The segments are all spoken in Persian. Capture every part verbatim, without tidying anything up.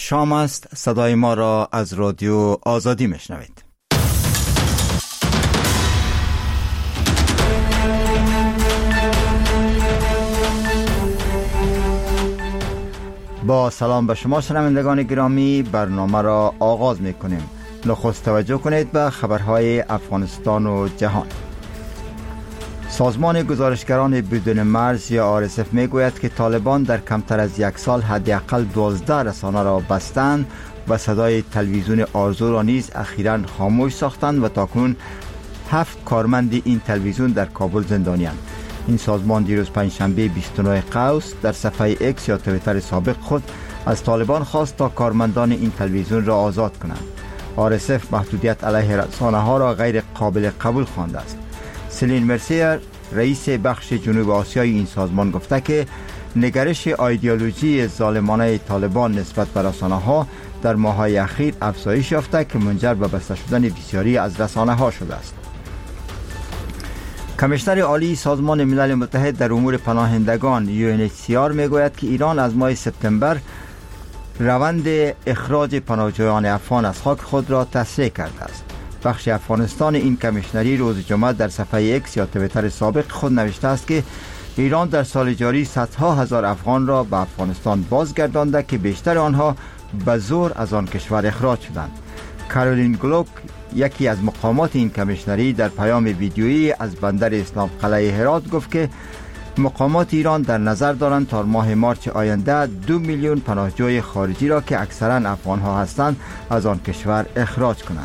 شام است، صدای ما را از رادیو آزادی میشنوید. با سلام به شما شنوندگان گرامی، برنامه را آغاز میکنیم. نخست توجه کنید به خبرهای افغانستان و جهان. سازمان گزارشگران بدون مرز یا آر اس اف میگوید که طالبان در کمتر از یک سال حداقل دوازده رسانه را بستند و صدای تلویزیون آرزو را نیز اخیراً خاموش ساختند و تاکنون هفت کارمند این تلویزیون در کابل زندانی‌اند. این سازمان دیروز پنجشنبه بیست و نه قوس در صفحه اکس یا توییتر سابق خود از طالبان خواست تا کارمندان این تلویزیون را آزاد کنند. آر اس اف محدودیت علیه رسانه ها را غیر قابل قبول خوانده است. سلین مرسیر، رئیس بخش جنوب آسیای این سازمان، گفته که نگرش ایدئولوژی ظالمانه طالبان نسبت به رسانه ها در ماه‌های اخیر افزایش یافته که منجر به بسته شدن بسیاری از رسانه ها شده است. کمیشنر عالی سازمان ملل متحد در امور پناهندگان یو ان اچ سی آر میگوید که ایران از ماه سپتامبر روند اخراج پناهجویان افغان از خاک خود را تسریع کرده است. بخش افغانستان این کمیشنری روز جمعه در صفحه اکس یا توییتر سابق خود نوشته است که ایران در سال جاری صدها هزار افغان را به افغانستان بازگردانده که بیشتر آنها به زور از آن کشور اخراج شدند. کارولین گلوک، یکی از مقامات این کمیشنری، در پیام ویدیویی از بندر اسلام قلعه هرات گفت که مقامات ایران در نظر دارند تا ماه مارچ آینده دو میلیون پناهجوی خارجی را که اکثرا افغان ها هستند از آن کشور اخراج کنند.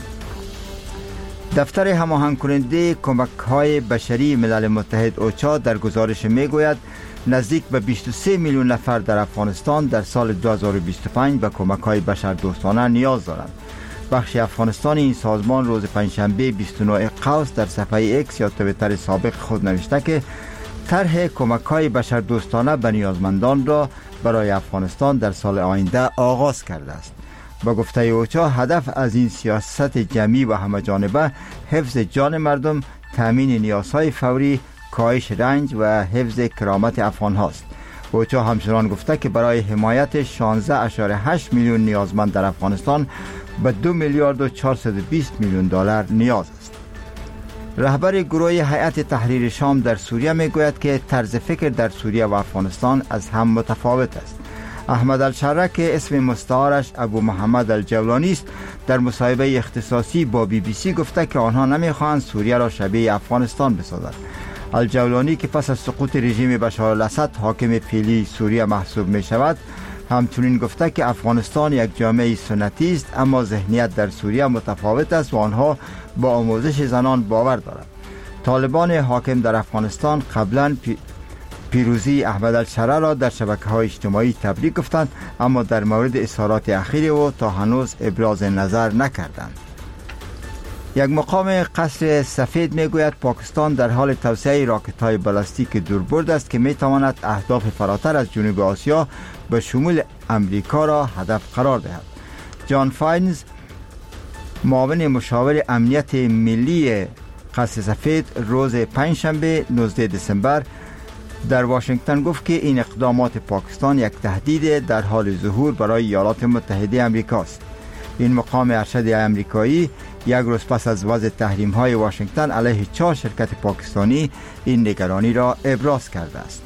دفتر هماهنگ کننده کمک های بشری ملل متحد اوچا در گزارش میگوید نزدیک به بیست و سه میلیون نفر در افغانستان در سال دو هزار و بیست و پنج به کمک های بشردوستانه نیاز دارند. بخش افغانستان این سازمان روز پنجشنبه بیست و نه قوس در صفحه اکس یا توییتر سابق خود نوشته که طرح کمک های بشردوستانه به نیازمندان را برای افغانستان در سال آینده آغاز کرده است. با گفته اوچا هدف از این سیاست جمعی و همه‌جانبه حفظ جان مردم، تامین نیازهای فوری، کاهش رنج و حفظ کرامت افغان هاست. اوچا همچنان گفته که برای حمایت شانزده ممیز هشت میلیون نیازمند در افغانستان به دو میلیارد و چهارصد و بیست میلیون دلار نیاز است. رهبر گروه هیئت تحریر شام در سوریه میگوید که طرز فکر در سوریه و افغانستان از هم متفاوت است. احمد الشرع که اسم مستعارش ابو محمد الجولانی است، در مصاحبه اختصاصی با بی بی سی گفته که آنها نمیخواهند سوریه را شبیه افغانستان بسازند. الجولانی که پس از سقوط رژیم بشار الاسد حاکم فعلی سوریه محسوب می شود، همچنین گفته که افغانستان یک جامعه سنتی است اما ذهنیت در سوریه متفاوت است و آنها با آموزش زنان باور دارند. طالبان حاکم در افغانستان قبلا پی پیروزی احمد الشرع را در شبکه‌های اجتماعی تبریک گفتند اما در مورد اظهارات اخیر او تا هنوز ابراز نظر نکردند. یک مقام قصر سفید میگوید پاکستان در حال توسعه راکت‌های بالستیک دوربرد است که میتواند اهداف فراتر از جنوب آسیا به شمول امریکا را هدف قرار دهد. جان فاینز، معاون مشاور امنیت ملی قصر سفید، روز پنجشنبه نوزدهم دسامبر در واشنگتن گفت که این اقدامات پاکستان یک تهدید در حال ظهور برای ایالات متحده آمریکا است. این مقام ارشد آمریکایی یک روز پس از وضع تحریم های واشنگتن علیه چهار شرکت پاکستانی این نگرانی را ابراز کرده است.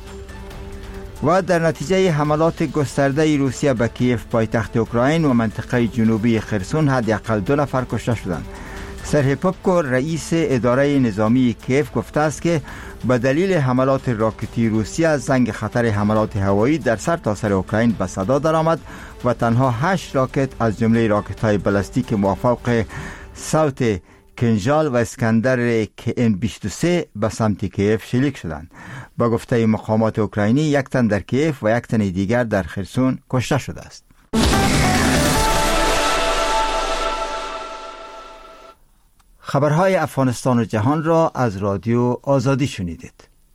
و در نتیجه حملات گسترده روسیه به کیف پایتخت اوکراین و منطقه جنوبی خرسون حداقل دو نفر کشته شدند. سرهی پوپکو، رئیس اداره نظامی کیف، گفته است که به دلیل حملات راکتی روسیه زنگ خطر حملات هوایی در سرتاسر اوکراین به صدا درآمد و تنها هشت راکت از جمله راکت‌های بالستیک موفق صوت کنژال و اسکندر که ان بیست و سه به سمت کیف شلیک شدند. با گفته مقامات اوکراینی یک تن در کیف و یک تن دیگر در خرسون کشته شده است. خبرهای افغانستان و جهان را از رادیو آزادی شنیدید.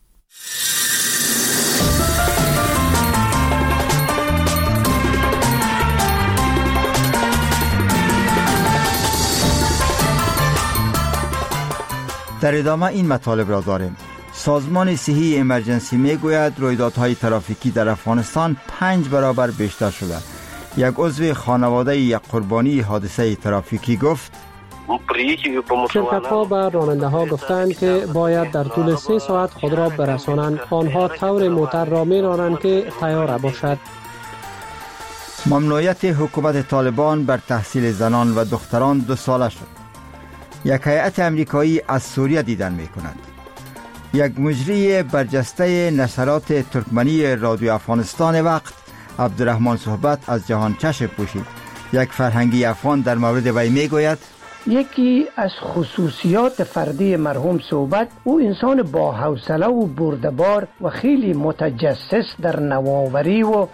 در ادامه این مطالب را داریم. سازمان صحی امرجنسی میگوید رویدادهای ترافیکی در افغانستان پنج برابر بیشتر شده. یک عضو خانواده یک قربانی حادثه ترافیکی گفت شرکت‌ها به راننده‌ها گفتند که باید در طول سه ساعت خود را برسانند. آنها طور موتر را می‌رانند که تیار باشد. ممنوعیت حکومت طالبان بر تحصیل زنان و دختران دو ساله شد. یک هیئت امریکایی از سوریه دیدن می‌کند. یک مجری برجسته نشرات ترکمنی رادیو افغانستان وقت عبدالرحمن صحبت از جهان چشم پوشید. یک فرهنگی افغان در مورد وی میگوید یکی از خصوصیات فردی مرحوم صحبت، او انسان با حوصله و بردبار و خیلی متجسس در نوآوری و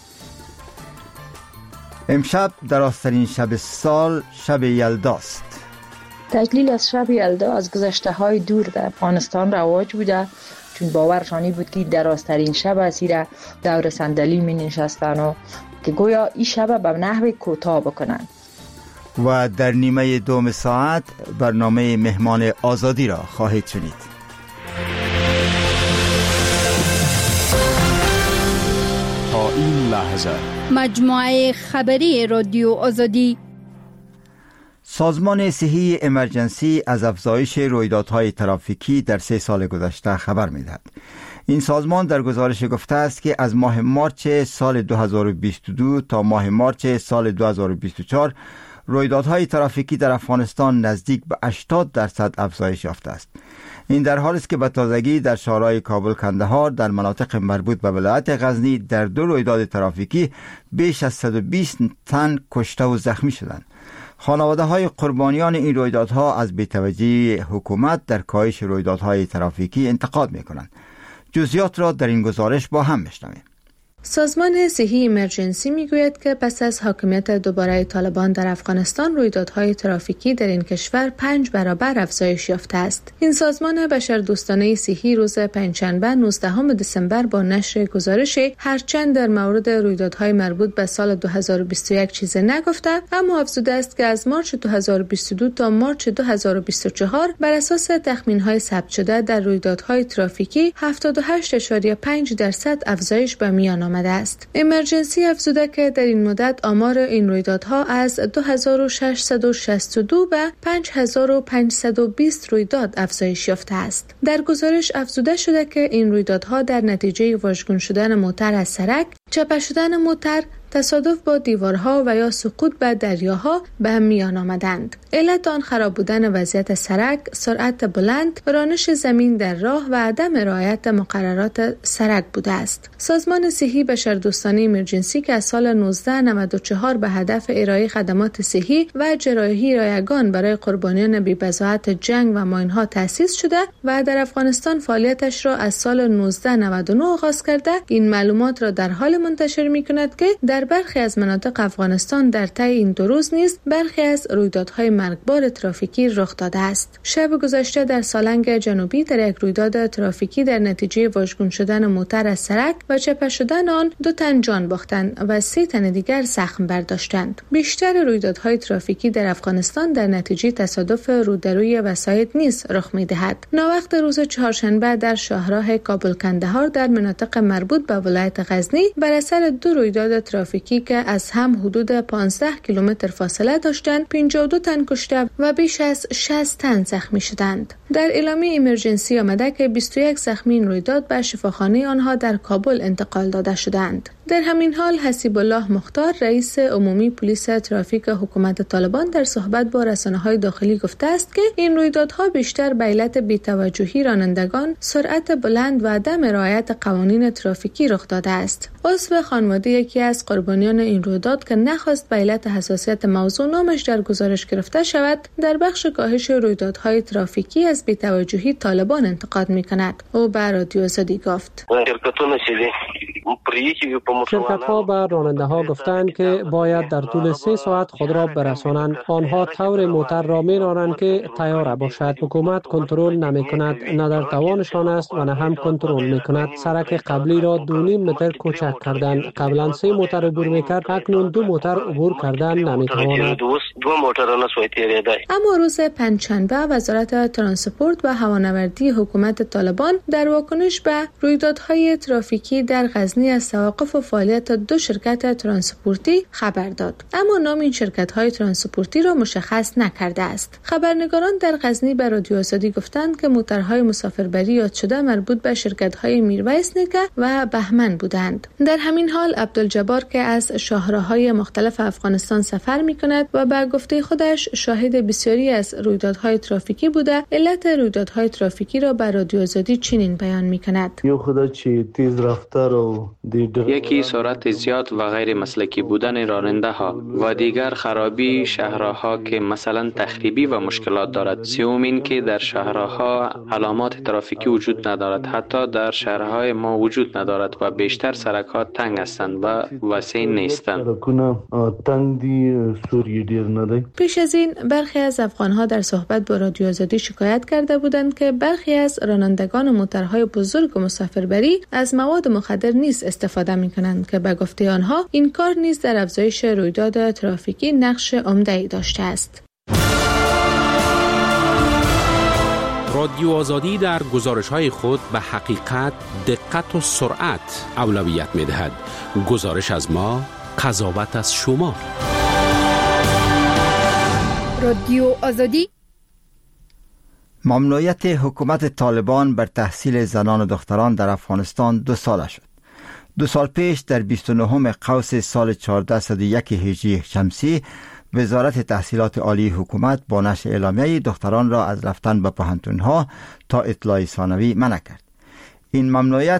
امشب درازترین شب سال شب یلداست. تجلیل از شب یلدا از گذشته های دور در افغانستان رواج بوده، چون باورشانی بود که درازترین شب است. را دور صندلی می نشستن و که گویا این شب به نحو کوتاه بکنن. و در نیمه دوم ساعت برنامه مهمان آزادی را خواهید شنید. تا این لحظه مجموعه خبری رادیو آزادی. سازمان صحی امرجنسی از افزایش رویدادهای ترافیکی در سه سال گذشته خبر می‌دهد. این سازمان در گزارش گفته است که از ماه مارچ سال دو هزار و بیست و دو تا ماه مارچ سال دو هزار و بیست و چهار رویدادهای ترافیکی در افغانستان نزدیک به هشتاد درصد افزایش یافته است. این در حالی است که به تازگی در شهرهای کابل، کندهار در مناطق مربوط به ولایت غزنی در دو رویداد ترافیکی بیش از صد و بیست تن کشته و زخمی شدند. خانواده های قربانیان این رویدادها از بی‌توجهی حکومت در کاهش رویدادهای ترافیکی انتقاد می‌کنند. جزئیات را در این گزارش با هم می‌شنویم. سازمان صحی امرجنسی میگوید که پس از حاکمیت دوباره طالبان در افغانستان رویدادهای ترافیکی در این کشور پنج برابر افزایش یافته است. این سازمان بشردوستانه صحی روز پنجشنبه نوزدهم دسامبر با نشر گزارش هرچند در مورد رویدادهای مربوط به سال دو هزار و بیست و یک چیزی نگفته، اما افزوده است که از مارچ دو هزار و بیست و دو تا مارچ دو هزار و بیست و چهار بر اساس تخمین‌های ثبت شده در رویدادهای ترافیکی هفتاد و هشت ممیز پنج درصد افزایش به میان آمده است. امرجنسی افزوده که در این مدت آمار این رویدادها از دو هزار و ششصد و شصت و دو به پنج هزار و پانصد و بیست رویداد افزایش یافته است. در گزارش افزوده شده که این رویدادها در نتیجه واژگون شدن موتر از سرک، چپه شدن موتر، تصادف با دیوارها و یا سقوط به دریاها به هم میان آمدند. علت آن خراب بودن وضعیت سرک، سرعت بلند، رانش زمین در راه و عدم رعایت مقررات سرک بوده است. سازمان صحی بشردوستانه امرجنسی که از سال نوزده نود و چهار به هدف ارائه خدمات صحی و جراحی رایگان برای قربانیان بی‌بضاعت جنگ و ماین‌ها تأسیس شده و در افغانستان فعالیتش را از سال نوزده نود و نه آغاز کرده، این معلومات را در حال منتشر می‌کند که در برخی از مناطق افغانستان در طی این دو روز نیز برخی از رویدادهای مرگبار ترافیکی رخ داده است. شب گذشته در سالنگ جنوبی در یک رویداد ترافیکی در نتیجه واژگون شدن موتر از سرک و چپه شدن آن دو تن جان باختند و سه تن دیگر زخم برداشتند. بیشتر رویدادهای ترافیکی در افغانستان در نتیجه تصادف رودروی وسایط نیز رخ می‌دهد. ناوقت روز چهارشنبه در شاهراه کابل کندهار در مناطق مربوط به ولایت غزنی بر اثر دو رویداد ترافیکی که از هم حدود پانزده کیلومتر فاصله داشتند پنجاه و دو تن کشته و بیش از شصت تن زخمی شدند. در اعلامیه امرجنسی آمده که بیست و یک زخمی این رویداد به شفاخانه آنها در کابل انتقال داده شدند. در همین حال حسیب الله مختار رئیس عمومی پلیس ترافیک حکومت طالبان در صحبت با رسانه‌های داخلی گفته است که این رویدادها بیشتر به علت بی‌توجهی رانندگان، سرعت بلند و عدم رعایت قوانین ترافیکی رخ داده است. عضو خانواده یکی از قربانیان این رویداد که نخواست به علت حساسیت موضوع نامش در گزارش گرفته شود، در بخش کاهش رویدادهای ترافیکی از بی‌توجهی طالبان انتقاد می‌کند. او به رادیو آزادی گفت: شرکت‌ها به راننده‌ها گفتند که باید در طول سه ساعت خود را برسانند. آنها طور موتر را می‌رانند که تیار باشد. حکومت کنترل نمی‌کند، نه در توانشان است و نه هم کنترل می‌کند. سرک قبلی را دو نیم متر کوچک کردند. قبلا سه موتر عبور می‌کرد، اکنون دو موتر عبور کردن نمی‌تواند. اما روز پنجشنبه وزارت ترانسپورت و هوانوردی حکومت طالبان در واکنش به رویدادهای ترافیکی در غزنی از توقف فعالیت دو شرکت ترانسپورتی خبر داد، اما نام این شرکت‌های ترانسپورتی را مشخص نکرده است. خبرنگاران در غزنی به رادیو آزادی گفتند که موترهای مسافربری یاد شده مربوط به شرکت‌های میرویس نیکه و بهمن بودند. در همین حال عبدالجبار که از شاهراه‌های مختلف افغانستان سفر می‌کند و به گفته خودش شاهد بسیاری از رویدادهای ترافیکی بوده، علت رویدادهای ترافیکی را به رادیو آزادی چنین بیان می‌کند: یکی سرعت زیاد و غیر مسلکی بودن راننده ها و دیگر خرابی شهرها که مثلا تخریبی و مشکلات دارد. سوم این که در شهرها علامات ترافیکی وجود ندارد، حتی در شهرهای ما وجود ندارد و بیشتر سرک‌ها تنگ هستند و وسیع نیستند. پیش از این برخی از افغان‌ها در صحبت با رادیو آزادی شکایت کرده بودند که برخی از رانندگان موترهای بزرگ و مسافربری از مواد مخدر نیز استفاده می‌کنند که به گفته آنها این کار نیز در افزایش رویداد ترافیکی نقش عمده‌ای داشته است. رادیو آزادی در گزارش‌های خود به حقیقت، دقت و سرعت اولویت می‌دهد. گزارش از ما، قضاوت از شما. رادیو آزادی. ممنوعیت حکومت طالبان بر تحصیل زنان و دختران در افغانستان دو ساله شد. دو سال پیش در بیست و نهم قوس سال چهارصد و یک هجری شمسی وزارت تحصیلات عالی حکومت با نشر اعلامیه دختران را از رفتن به پوهنتون‌ها تا اطلاع ثانوی منع کرد. این ممنوعیت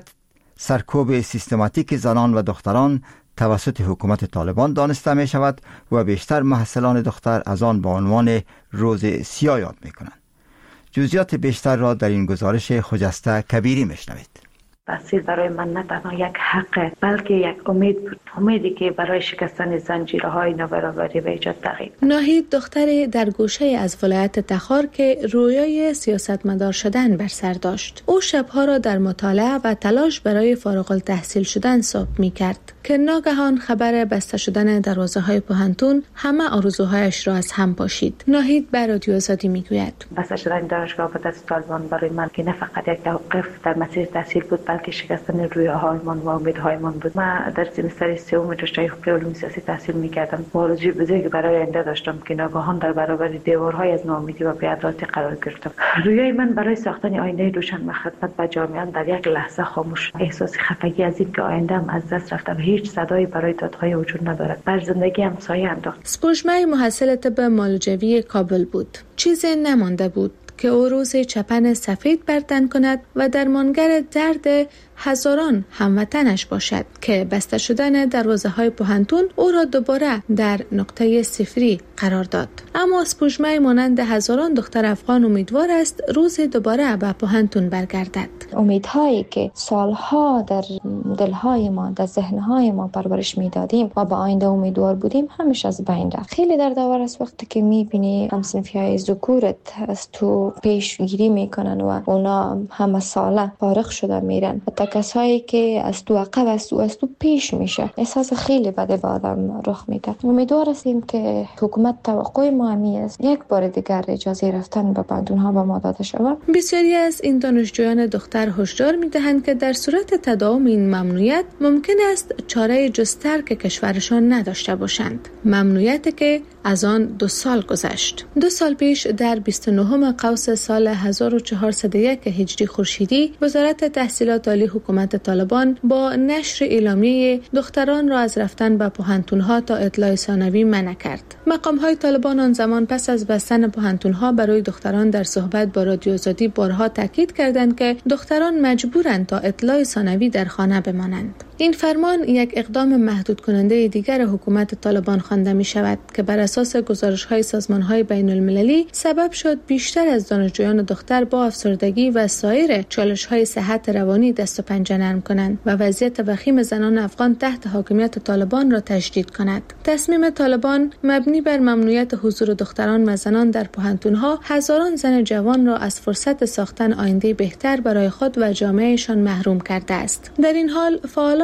سرکوب سیستماتیک زنان و دختران توسط حکومت طالبان دانسته می شود و بیشتر محصلان دختر از آن با عنوان روز سیاه یاد می کنند. جزئیات بیشتر را در این گزارش خجسته کبیری می شنوید. تحصیل برای من نه تنها یک حق بلکه یک امید بود، امیدی که برای شکستن زنجیرهای نابرابری و ایجاد تغییر. ناهید دختری در گوشه از ولایت تخار که رویای سیاستمدار شدن بر سر داشت. او شبها را در مطالعه و تلاش برای فارغ التحصیل شدن صبح می کرد که ناگهان خبر بسته شدن دروازه های پوهنتون همه آرزوهایش را از هم پاشید. ناهید به رادیو آزادی می گوید: بسته شدن دانشگاه به دست طالبان برای من که نه فقط یک توقف در مسیر تحصیل بود بلکه شکستن رویاهایمان و امیدهایمان بود. من در سمستر سوم رشته حقوق علوم سیاسی تحصیل می‌کردم. آرزوی بزرگی برای آینده داشتم که ناگهان در برابر دیوارهای از ناامیدی و بی‌عدالتی قرار گرفتم. رویای من برای ساختن آینده روشن و خدمت به جامعه در یک لحظه خاموش شد. احساس خفگی از این که آینده‌ام از دست رفته و هیچ صدایی برای دادهای وجود ندارد بر زندگیم سایه انداخت. سپوږمۍ محصل طب مالجوی کابل بود. چیزی نمانده بود که او روز چپن سفید بردن کند و درمانگر درد هزاران هموطنش باشد که بسته شدن دروازه های پوهنتون او را دوباره در نقطه صفری قرار داد. اما سپوږمۍ مانند هزاران دختر افغان امیدوار است روز دوباره به پوهنتون برگردد. امیدهایی که سالها در دلهای ما، در ذهنهای ما پرورش میدادیم و به آینده امیدوار بودیم همیشه از بین رفت. خیلی دردآور است وقتی که میبینی همسنفیای ذکورت از تو پیش گیری میکنن و اونا همه ساله فارغ شده میرن. کسایی که از تو عقب است و از تو پیش میشه، احساس خیلی بده به آدم رخ میده. امیدوار هستیم که حکومت توقع ما همی است یک بار دیگر اجازه رفتن به پوهنتون‌ها به ما داده شود. بسیاری از این دانشجویان دختر هشدار میدهند که در صورت تداوم این ممنوعیت ممکن است چاره جستر که کشورشان نداشته باشند. ممنوعیتی که از آن دو سال گذشت. دو سال پیش در بیست و نهم قوس سال هزار و چهارصد و یک هجری خورشیدی وزارت تحصیلات عالی حکومت طالبان با نشر اعلامیه دختران را از رفتن به پوهنتون‌ها تا اطلاع ثانوی منع کرد. مقام‌های طالبان آن زمان پس از بستن پوهنتون‌ها برای دختران در صحبت با رادیو آزادی بارها تاکید کردند که دختران مجبورند تا اطلاع ثانوی در خانه بمانند. این فرمان یک اقدام محدود کننده دیگر حکومت طالبان خوانده می شود که بر اساس گزارش‌های سازمان‌های بین‌المللی سبب شد بیشتر از دانشجویان دختر با افسردگی و سایر چالش‌های صحت روانی دست و پنجه نرم کنند و وضعیت وخیم زنان افغان تحت حاکمیت طالبان را تشدید کند. تصمیم طالبان مبنی بر ممنوعیت حضور دختران و زنان در پوهنتون‌ها هزاران زن جوان را از فرصت ساختن آینده بهتر برای خود و جامعهشان محروم کرده است. در این حال فعالان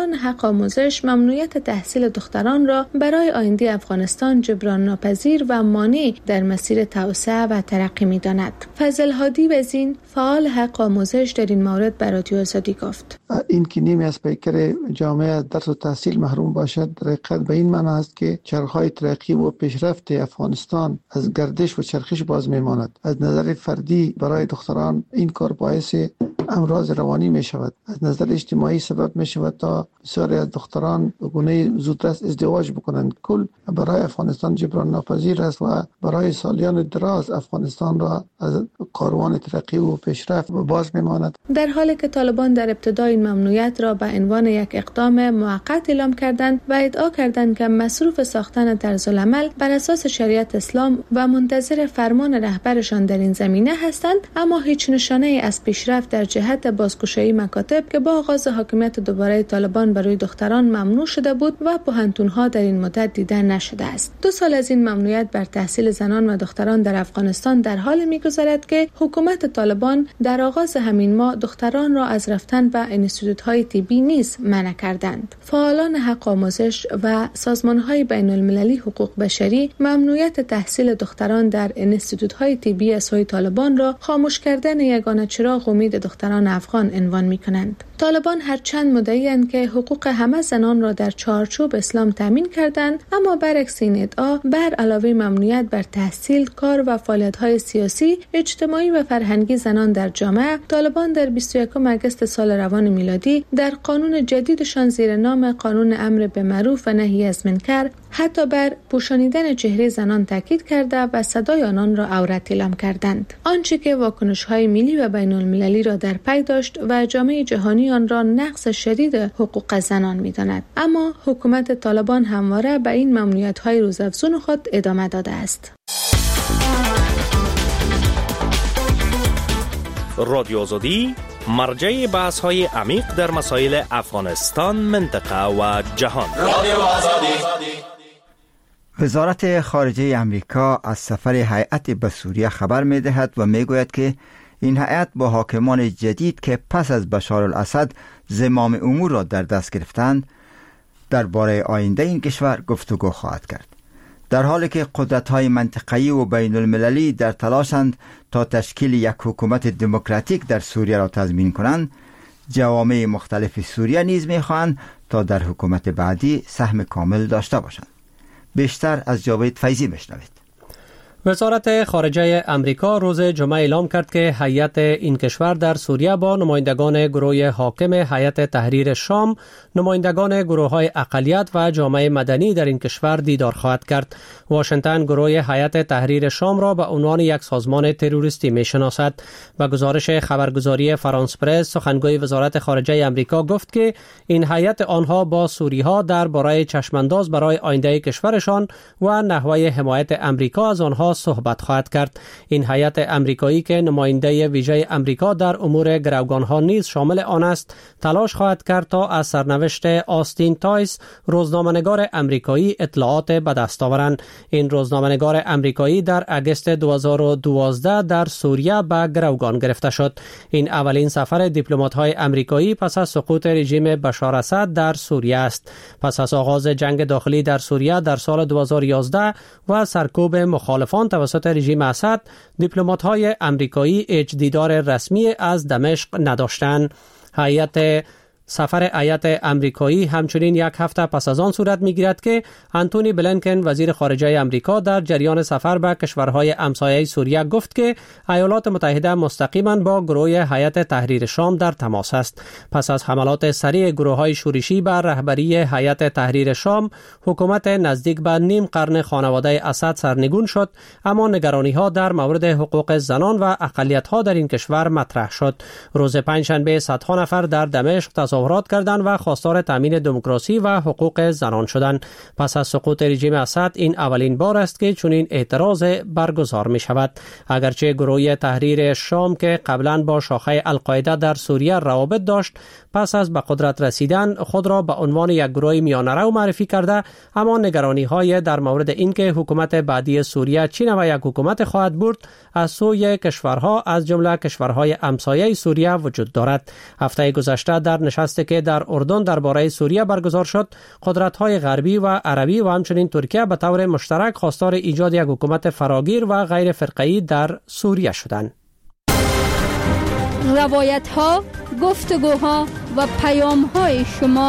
فعالان حق آموزش ممنوعیت تحصیل دختران را برای آینده افغانستان جبران ناپذیر و مانع در مسیر توسعه و ترقی می‌داند. فضل هادی وزین فعال حق آموزش در این مورد به رادیو آزادی گفت: این که نیمی از پیکر جامعه از درس و تحصیل محروم باشد در حقیقت به این معنی است که چرخهای ترقی و پیشرفت افغانستان از گردش و چرخش باز میماند. از نظر فردی برای دختران این کار باعث امراض روانی می شود. از نظر اجتماعی سبب می شود تا بسیاری از دختران به گونه زودرس ازدواج بکنند. کل برای افغانستان جبران ناپذیر است و برای سالیان دراز افغانستان را از کاروان ترقی و پیشرفت باز میماند. در حالی که طالبان در ابتدا این ممنوعیت را به عنوان یک اقدام موقت اعلام کردند و ادعا کردند که مصروف ساختن طرزالعمل بر اساس شریعت اسلام و منتظر فرمان رهبرشان در این زمینه هستند، اما هیچ نشانه از پیشرفت در جهت بازگشایی مکاتب که با آغاز حاکمیت دوباره طالبان برای دختران ممنوع شده بود و پوهنتون‌ها در این مدت دیده نشده است. دو سال از این ممنوعیت بر تحصیل زنان و دختران در افغانستان در حال می‌گذرد که حکومت طالبان در آغاز همین ماه دختران را از رفتن به انستیتوت‌های طبی نیز منع کردند. فعالان حق آموزش و سازمان‌های بین‌المللی حقوق بشری ممنوعیت تحصیل دختران در انستیتوت‌های طبی از سوی طالبان را خاموش کردن یگانه چراغ امید دختران افغان عنوان می‌کنند. طالبان هرچند مدعی‌اند که حقوق همه زنان را در چارچوب اسلام تامین کردند، اما برعکس این ادعا بر علاوه ممنوعیت بر تحصیل، کار و فعالیت‌های سیاسی، اجتماعی و فرهنگی زنان در جامعه، طالبان در بیست و یکم آگوست سال روان میلادی در قانون جدیدشان زیر نام قانون امر به معروف و نهی از منکر حتی بر پوشانیدن چهره زنان تاکید کرده و صدای آنان را عورت اعلام کردند. آنچه که واکنش‌های ملی و بین‌المللی را در پی داشت و جامعه جهانی آن را نقض شدید حقوق زنان می‌داند. اما حکومت طالبان همواره به این ممنوعیت‌های روزافزون خود ادامه داده است. رادیو آزادی مرجع بحث‌های عمیق در مسائل افغانستان، منطقه و جهان. رادیو آزادی. وزارت خارجه امریکا از سفر هیئت به سوریه خبر می‌دهد و می‌گوید که این هیئت با حاکمان جدید که پس از بشار الاسد زمام امور را در دست گرفتند درباره آینده این کشور گفتگو خواهد کرد. در حالی که قدرت‌های منطقه‌ای و بین المللی در تلاشند تا تشکیل یک حکومت دموکراتیک در سوریه را تضمین کنند، جوامع مختلف سوریه نیز می‌خواهند تا در حکومت بعدی سهم کامل داشته باشند. بیشتر از جاوید فیضی بشنوید. وزارت خارجه امریکا روز جمعه اعلام کرد که هیئت این کشور در سوریه با نمایندگان گروه حاکم هیئت تحریر شام، نمایندگان گروه‌های اقلیت و جامعه مدنی در این کشور دیدار خواهد کرد. واشنگتن گروه هیئت تحریر شام را به عنوان یک سازمان تروریستی می‌شناسد. و گزارش خبرگزاری فرانس پرس سخنگوی وزارت خارجه امریکا گفت که این هیئت آنها با سوری‌ها درباره چشمانداز برای آینده کشورشان و نحوه حمایت امریکا از آنها صحبت خواهد کرد. این هیئت امریکایی که نماینده ویژه امریکا در امور گروگان‌ها نیز شامل آن است، تلاش خواهد کرد تا از سرنوشت آستین تایس، روزنامه‌نگار امریکایی، اطلاعات به دست آورند. این روزنامه‌نگار امریکایی در آگوست دو هزار و دوازده در سوریه به گروگان گرفته شد. این اولین سفر دیپلمات‌های امریکایی پس از سقوط رژیم بشار اسد در سوریه است. پس از آغاز جنگ داخلی در سوریه در سال دو هزار و یازده و سرکوب مخالفان توسط رژیم اسد، دیپلمات‌های امریکایی هیچ دیدار رسمی از دمشق نداشتند. هیئت سفر هیئت امریکایی همچنین یک هفته پس از آن صورت می‌گیرد که آنتونی بلینکن وزیر خارجه امریکا در جریان سفر به کشورهای همسایه سوریه گفت که ایالات متحده مستقیما با گروه هیئت تحریر شام در تماس است. پس از حملات سریع گروه‌های شورشی بر رهبری هیئت تحریر شام، حکومت نزدیک به نیم قرن خانواده اسد سرنگون شد، اما نگرانی‌ها در مورد حقوق زنان و اقلیت‌ها در این کشور مطرح شد. روز پنجشنبه صدها نفر در دمشق تظاهرات کردند و خواستار تامین دموکراسی و حقوق زنان شدند. پس از سقوط رژیم اسد این اولین بار است که چنین اعتراض برگزار می شود. اگرچه گروه تحریر شام که قبلا با شاخه القاعده در سوریه روابط داشت، پس از به قدرت رسیدن خود را به عنوان یک گروه میانه‌رو معرفی کرده، اما نگرانی‌های در مورد اینکه حکومت بعدی سوریه چی نوع یک حکومت خواهد بود از سوی کشورها از جمله کشورهای همسایه سوریه وجود دارد. هفته گذشته در نشستی که در اردن درباره سوریه برگزار شد، قدرت‌های غربی و عربی و همچنین ترکیه به طور مشترک خواستار ایجاد یک حکومت فراگیر و غیر فرقه‌ای در سوریه شدند. روایت‌ها، گفتگوها و پیام‌های شما.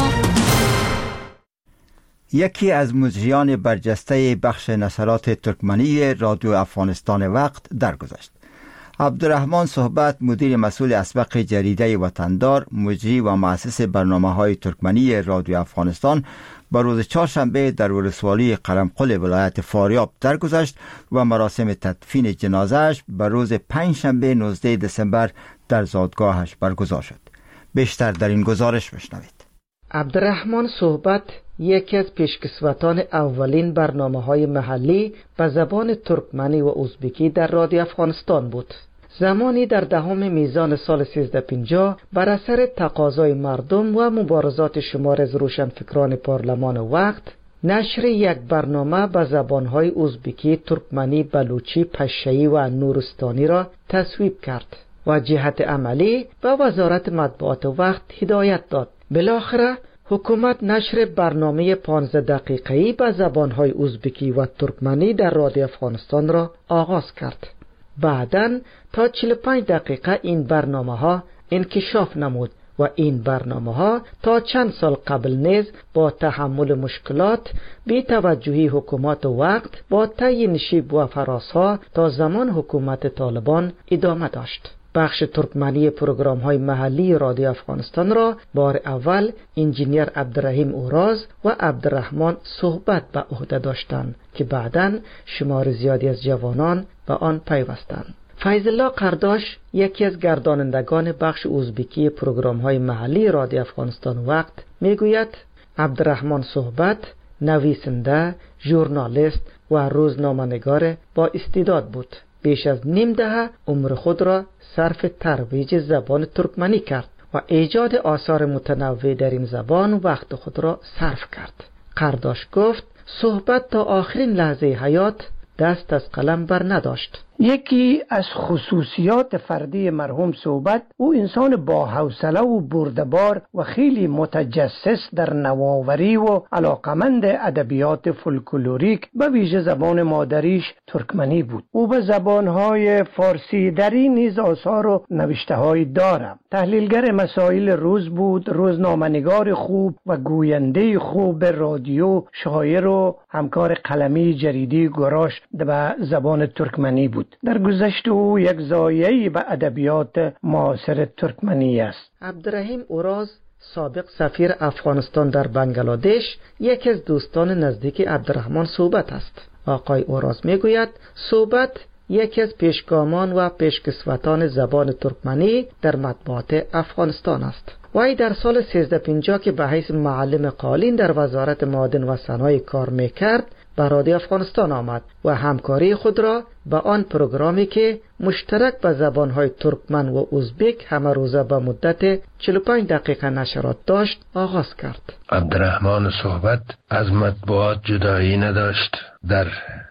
یکی از مجریان برجسته بخش نشرات ترکمنی رادیو افغانستان وقت درگذشت. عبدالرحمن صحبت، مدیر مسئول اسبق جریده وطندار، مجری و مؤسس برنامه‌های ترکمنی رادیو افغانستان، به روز چهارشنبه در ولسوالی قرمقل ولایت فاریاب درگذشت و مراسم تدفین جنازه‌اش به روز پنجشنبه نوزدهم دسامبر در زادگاهش برگزار شد. بیشتر در این گزارش بشنوید. عبدالرحمن صحبت یکی از پیشکسوتان اولین برنامه‌های محلی به زبان ترکمنی و ازبکی در رادیو افغانستان بود. زمانی در دهم میزان سال سیزده پنجاه بر اثر تقاضای مردم و مبارزات شمار از روشنفکران پارلمان وقت، نشر یک برنامه به زبان‌های ازبکی، ترکمنی، بلوچی، پشه‌ای و نورستانی را تصویب کرد و جهت عملی به وزارت مطبوعات وقت هدایت داد. بالاخره حکومت نشر برنامه پانزده دقیقه‌ای به زبان‌های ازبکی و ترکمنی در رادیو افغانستان را آغاز کرد. بعداً تا چهل و پنج دقیقه این برنامه‌ها انکشاف نمود و این برنامه‌ها تا چند سال قبل نیز با تحمل مشکلات، بی توجهی حکومت وقت با طی نشیب و فراس‌ها تا زمان حکومت طالبان ادامه داشت. بخش ترکمنی پروگرام‌های محلی رادیو افغانستان را بار اول انجینیر عبدالرحیم اوراز و عبدالرحمن صحبت به عهده داشتند که بعداً شمار زیادی از جوانان به آن پیوستند. فیض الله قرداش، یکی از گردانندگان بخش ازبکی پروگرام‌های محلی رادیو افغانستان وقت، میگوید عبدالرحمن صحبت نویسنده، ژورنالیست و روزنامه‌نگار با استعداد بود. بیش از نیم دهه عمر خود را صرف ترویج زبان ترکمنی کرد و ایجاد آثار متنوع در این زبان وقت خود را صرف کرد. قرداش گفت صحبت تا آخرین لحظه حیات دست از قلم بر نداشت. یکی از خصوصیات فردی مرحوم صحبت، او انسان با حوصله و بردبار و خیلی متجسس در نوآوری و علاقمند ادبیات فولکلوریک به ویژه زبان مادریش ترکمنی بود. او به زبانهای فارسی دری نیز آثار و نوشته‌های دارد. تحلیلگر مسائل روز بود، روزنامه‌نگار خوب و گوینده خوب رادیو، شاعر و همکار قلمی جریده گراش به زبان ترکمنی بود. در گذشته او یک زایه‌ای به ادبیات معاصر ترکمنی است. عبدالرحیم اوراز، سابق سفیر افغانستان در بنگلادش، یکی از دوستان نزدیک عبدالرحمن صحبت است. آقای اوراز میگوید صحبت یکی از پیشگامان و پیشکسوتان زبان ترکمنی در مطبوعات افغانستان است. وی در سال سیزده پنجاه که به حیث معلم قالین در وزارت معادن و صنایع کار میکرد، به رادیو افغانستان آمد و همکاری خود را به آن پروگرامی که مشترک به زبانهای ترکمن و ازبک همه روزه به مدت چهل و پنج دقیقه نشرات داشت آغاز کرد. عبدالرحمن صحبت از مطبوعات جدایی نداشت. در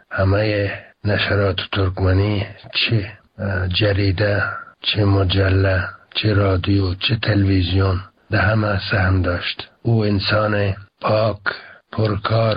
همه نشرات ترکمنی، چه جریده، چه مجله، چه رادیو، چه تلویزیون، در همه سهم داشت. او انسان پاک، پرکار،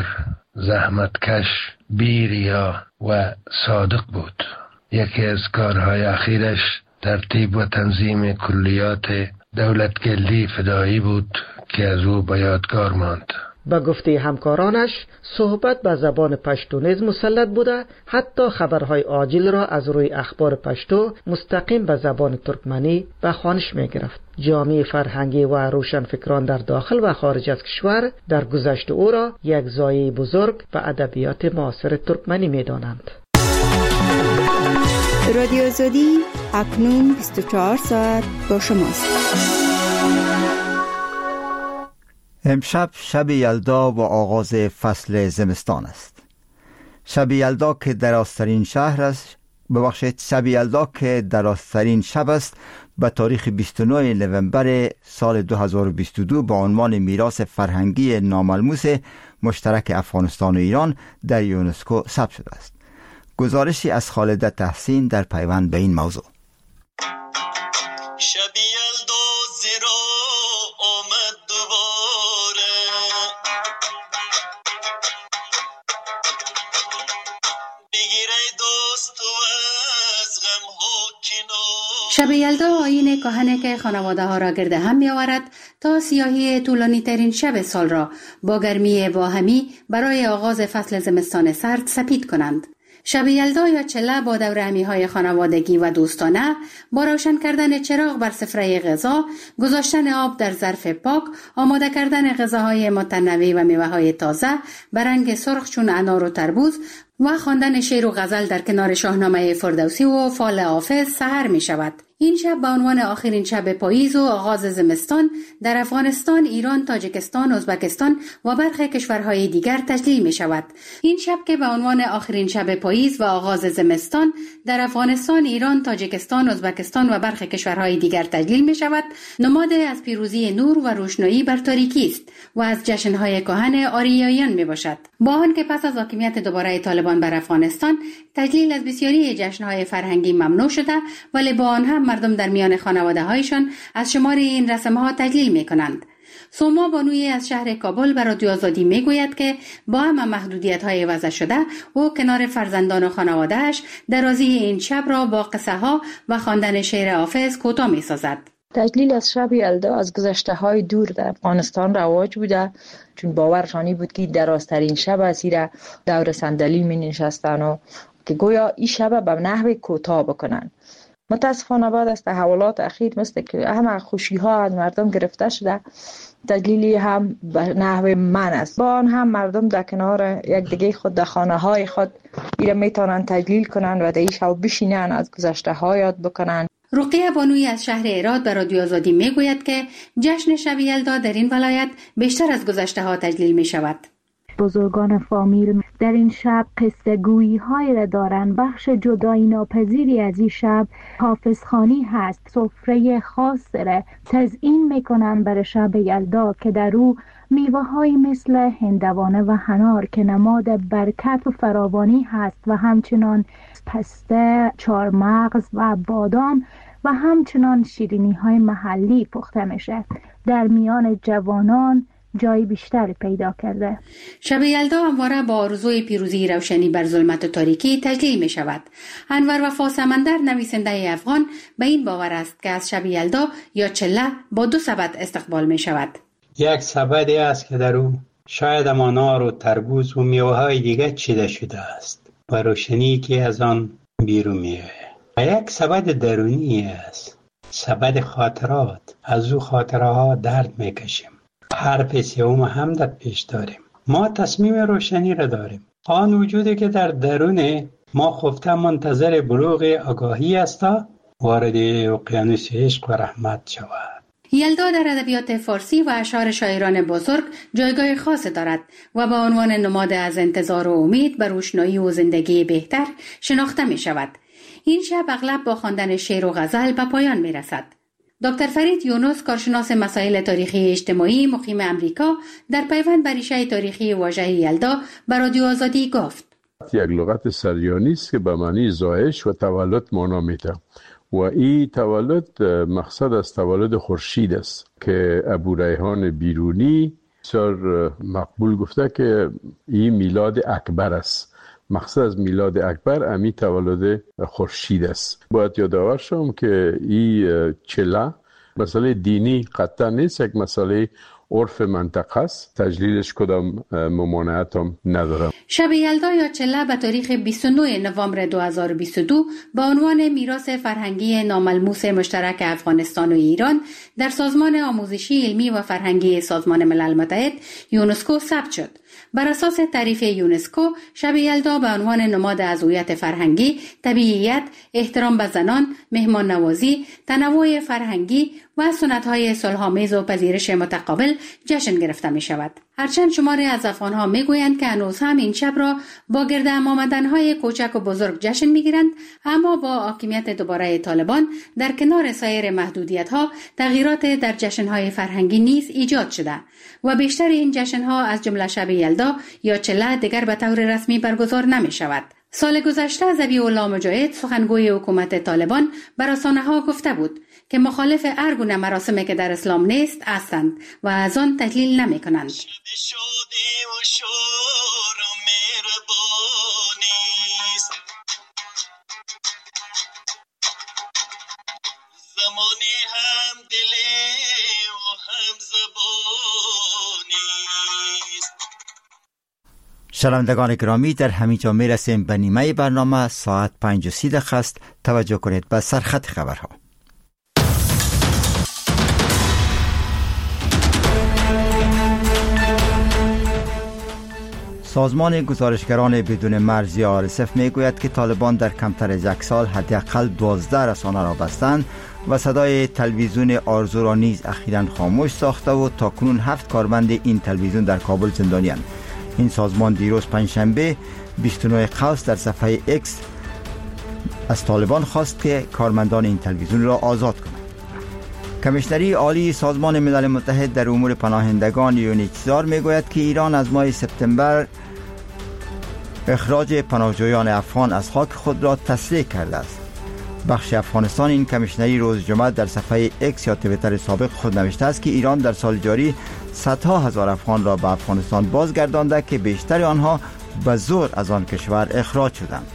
زحمتکش، بی‌ریا و صادق بود. یکی از کارهای اخیرش ترتیب و تنظیم کلیات دولتگردی فدایی بود که از او به یادگار ماند. با گفته همکارانش صحبت به زبان پشتو نیز مسلط بوده، حتی خبرهای عاجل را از روی اخبار پشتو مستقیم به زبان ترکمنی به خوانش می گرفت. جامعه فرهنگی و روشنفکران در داخل و خارج از کشور در گذشته او را یک زایه بزرگ به ادبیات معاصر ترکمنی می دانند. رادیو آزادی اکنون بیست و چهار ساعت با شماست. امشب شب یلدا و آغاز فصل زمستان است. شب یلدا که درازترین شهر است، ببخشید شب یلدا که درازترین شب است، به تاریخ بیست و نه نوامبر سال دو هزار و بیست و دو با عنوان میراث فرهنگی ناملموس مشترک افغانستان و ایران در یونسکو ثبت شده است. گزارشی از خالده تحسین در پیوند به این موضوع. شب یلدا آیین کهنه که خانواده ها را گرد هم می آورد تا سیاهی طولانی ترین شب سال را با گرمی باهمی برای آغاز فصل زمستان سرد سپید کنند. شب یلدا یا چله با دور همی های خانوادگی و دوستانه، با روشن کردن چراغ بر سفره غذا، گذاشتن آب در ظرف پاک، آماده کردن غذاهای متنوع و میوه های تازه به رنگ سرخ چون انار و تربوز و خواندن شعر و غزل در کنار شاهنامه فردوسی و فال حافظ سحر می شود. این شب به عنوان آخرین شب پاییز و آغاز زمستان در افغانستان، ایران، تاجیکستان، ازبکستان و برخی کشورهای دیگر تجلیل می شود. این شب که به عنوان آخرین شب پاییز و آغاز زمستان در افغانستان، ایران، تاجیکستان، ازبکستان و برخی کشورهای دیگر تجلیل می شود، نماد از پیروزی نور و روشنایی بر تاریکی است و از جشنهای کهن آریاییان می باشد. با آنکه پس از حاکمیت دوباره طالبان بر افغانستان تجلیل از بسیاری جشنهای فرهنگی ممنوع شده، ولی با آن هم مردم در میان خانواده هایشان از شمار این رسم ها تجلیل می کنند. سوما بانوی از شهر کابل به رادیو آزادی می گوید که با هم محدودیت های وضع شده و کنار فرزندان و خانوادهش درازی این شب را با قصه ها و خواندن شعر حافظ کوتاه می سازد. تجلیل از شب یلدا از گذشته های دور در افغانستان رواج بوده، چون باورشانی بود که درازترین شب است را دور صندلی می نشستن و که گویا این شب به نحو کوتاه بکنن. متاسفانه بعد از تحولات اخیر مثل که همه خوشی ها از مردم گرفته شده، تجلیلی هم به نحو من است. با آن هم مردم در کنار یک دیگه خود در خانه های خود ایره میتونن تجلیل کنن و در این شب بشینن از گذشته ها یاد بکنن. رقیه بانوی از شهر هرات به رادیو آزادی میگوید که جشن شب یلدا در این ولایت بیشتر از گذشته ها تجلیل می شود. بزرگان فامیل در این شب قصه گویی های را دارند. بخش جدایی ناپذیری از این شب حافظخوانی هست. سفره خاص را تزیین میکنند برای شب یلدا که در او میوه های مثل هندوانه و حنار که نماد برکت و فراوانی هست و همچنان پسته، چارمغز و بادام و همچنان شیرینی های محلی پخته میشه. در میان جوانان جای بیشتری پیدا کرده. شب یلدا همواره با آرزوی پیروزی روشنی بر ظلمت و تاریکی تجلیل می شود. انور وفا سمندر، نویسنده افغان، به این باور است که از شب یلدا یا چله با دو سبد استقبال می شود. یک سبدی است که در او شاید انار و تربوز و میوه های دیگر چیده شده است و روشنی که از آن بیرون می آید. و یک سبد درونی است، سبد خاطرات. از او خاطره ها درد می کشیم. حرف سوم هم در پیش داریم. ما تصمیم روشنی را داریم. آن وجودی که در درون ما خفته منتظر بلوغ آگاهی است تا وارد اقیانوس عشق و رحمت شود. یلدا در ادبیات فارسی و اشعار شاعران بزرگ جایگاه خاص دارد و به عنوان نماد از انتظار و امید بر روشنایی و زندگی بهتر شناخته می شود. این شب اغلب با خواندن شعر و غزل به پایان می رسد. دکتر فرید یونس، کارشناس مسائل تاریخی اجتماعی مقیم امریکا، در پیوند بر ریشه تاریخی واژه یلدا به رادیو آزادی گفت: یک لغت سریانی است که به معنی زایش و تولد معنا میده و این تولد مقصد از تولد خورشید است که ابو ریحان بیرونی بسیار مقبول گفته که این میلاد اکبر است. مقصد از میلاد اکبر امی تولد خورشید است. باید یادآور شم که این چله مسئله دینی قطعا نیست، یک مسئله عرف منطقه است. تجلیلش کدام ممانعت هم ندارم. شب یلدا یا چله به تاریخ بیست و نه نوامبر دو هزار و بیست و دو با عنوان میراث فرهنگی ناملموس مشترک افغانستان و ایران در سازمان آموزشی علمی و فرهنگی سازمان ملل متحد یونسکو ثبت شد. بر اساس تعریف یونسکو، شب یلدا به عنوان نماد از هویت فرهنگی، طبیعیت، احترام به زنان، مهمان نوازی، تنوع فرهنگی و سنت‌های صلح‌آمیز و پذیرش متقابل جشن گرفته می شود. هرچند شماری از افغانها میگویند که هنوز هم این شب را با گرد هم آمدنهای کوچک و بزرگ جشن میگیرند، اما با حاکمیت دوباره طالبان در کنار سایر محدودیت‌ها تغییرات در جشنهای فرهنگی نیز ایجاد شده و بیشتر این جشنها از جمله شب یلدا یا چله دیگر به طور رسمی برگزار نمی شود. سال گذشته ذبیح الله مجاهد سخنگوی حکومت طالبان بر رسانه‌ها گفته بود که مخالف هر گونه مراسمی که در اسلام نیست هستند و از آن تحلیل نمی کنند. شنوندگان گرامی، در همینجا می رسیم به نیمه برنامه. ساعت پنج و سی دقیقه است. توجه کنید به سرخط خبرها. سازمان گزارشگران بدون مرز یا آر اس اف می گوید که طالبان در کمتر از یک سال حداقل دوازده رسانه را بستند و صدای تلویزیون آرزو را نیز اخیراً خاموش ساخته و تاکنون هفت کارمند این تلویزیون در کابل زندانی‌اند. این سازمان دیروز پنجشنبه بیست و نه قوس در صفحه اکس از طالبان خواست که کارمندان این تلویزیون را آزاد کنند. کمیشنری عالی سازمان ملل متحد در امور پناهندگان یونیچزار میگوید که ایران از ماه سپتامبر اخراج پناهجویان افغان از خاک خود را تسریع کرده است. بخش افغانستان این کمیشنری روز جمعه در صفحه اکس یا توییتر سابق خود نوشته است که ایران در سال جاری صدها هزار افغان را به افغانستان بازگردانده که بیشتر آنها به زور از آن کشور اخراج شدند.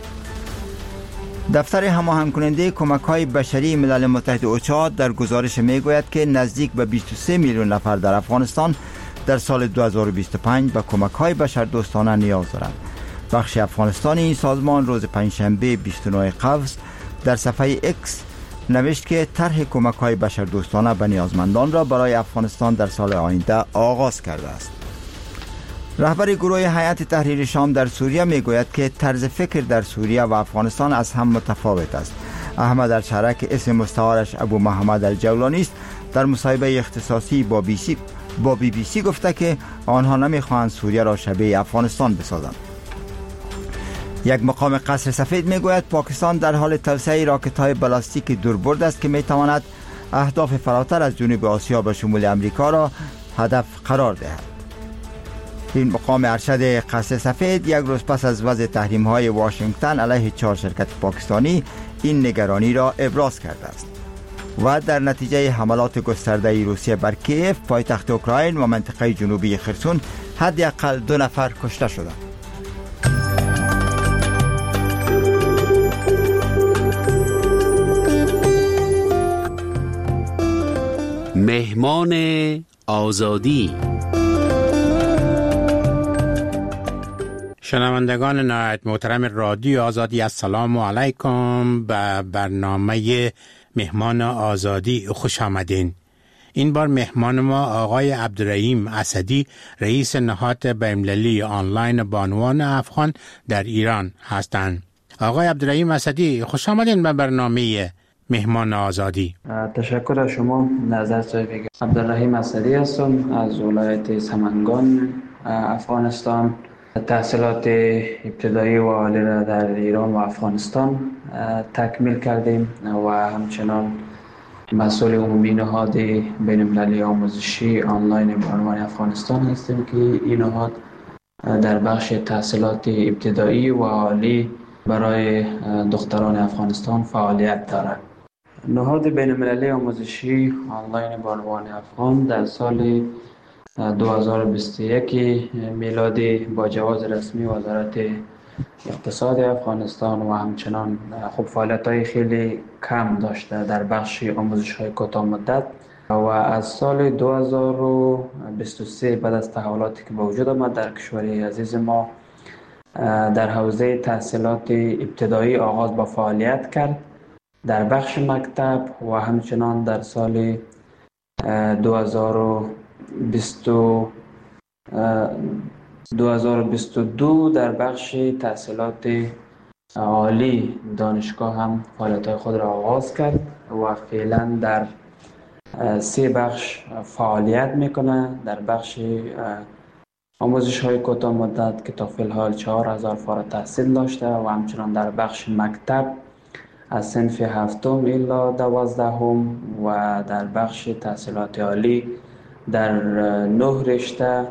دفتر هماهنگ کننده کمک‌های بشری ملل متحد اوچا در گزارش میگوید که نزدیک به بیست و سه میلیون نفر در افغانستان در سال دو هزار و بیست و پنج به کمک‌های بشردوستانه نیاز دارند. بخش افغانستان این سازمان روز پنجشنبه بیست و نه قوس در صفحه اکس نوشت که طرح کمک‌های بشردوستانه به نیازمندان را برای افغانستان در سال آینده آغاز کرده است. رهبر گروه هیئت تحریر شام در سوریه میگوید که طرز فکر در سوریه و افغانستان از هم متفاوت است. احمد الشرع که اسم مستعارش ابو محمد الجولانی است در مصاحبه اختصاصی با بی سی با بی بی سی گفته که آنها نمیخواهند سوریه را شبیه افغانستان بسازند. یک مقام قصر سفید میگوید پاکستان در حال توسعه راکت‌های بالاستیک دوربرد است که میتواند اهداف فراتر از جنوب آسیا به شمول امریکا را هدف قرار دهد. این مقام ارشد قصر سفید یک روز پس از وضع تحریم‌های واشنگتن علیه چهار شرکت پاکستانی این نگرانی را ابراز کرده است و در نتیجه حملات گسترده روسیه بر کیف پایتخت اوکراین و منطقه جنوبی خرسون حداقل دو نفر کشته شدند. مهمان آزادی. شنوندگان نهایت محترم رادیو آزادی، السلام علیکم. به برنامه مهمان آزادی خوش آمدین. این بار مهمان ما آقای عبدالرحیم اسدی، رئیس نهاد بین‌المللی آنلاین بانوان افغان در ایران هستند. آقای عبدالرحیم اسدی، خوش آمدین به برنامه مهمان آزادی. تشکر از شما. نظر صاحب عبدالرحیم اسدی هستم از ولایت سمنگان افغانستان. تحصیلات ابتدایی و عالی را در ایران و افغانستان تکمیل کردیم و همچنان مسئول عمومی نهاد بین‌المللی آموزشی آنلاین بانوان افغانستان هستیم که این نهاد در بخش تحصیلات ابتدایی و عالی برای دختران افغانستان فعالیت دارد. نهاد بین‌المللی آموزشی آنلاین بانوان افغان در سال دو هزار و بیست و یک میلادی با جواز رسمی وزارت اقتصاد افغانستان و همچنان خب فعالیت‌های خیلی کم داشته در بخش آموزش‌های کوتاه مدت و از سال دو هزار و بیست و سه بعد از تحولاتی که به وجود آمد در کشور عزیز ما در حوزه تحصیلات ابتدایی آغاز با فعالیت کرد در بخش مکتب و همچنان در سال دو هزار و بیست و دو در بخش تحصیلات عالی دانشگاه هم فعالیت خود را آغاز کرد و فعلا در سه بخش فعالیت میکنه. در بخش آموزش های کوتاه مدت که تا فی الحال چهار هزار فارغ التحصیل داشته و همچنان در بخش مکتب از صنف هفتم الی دوازدهم و در بخش تحصیلات عالی در نه رشته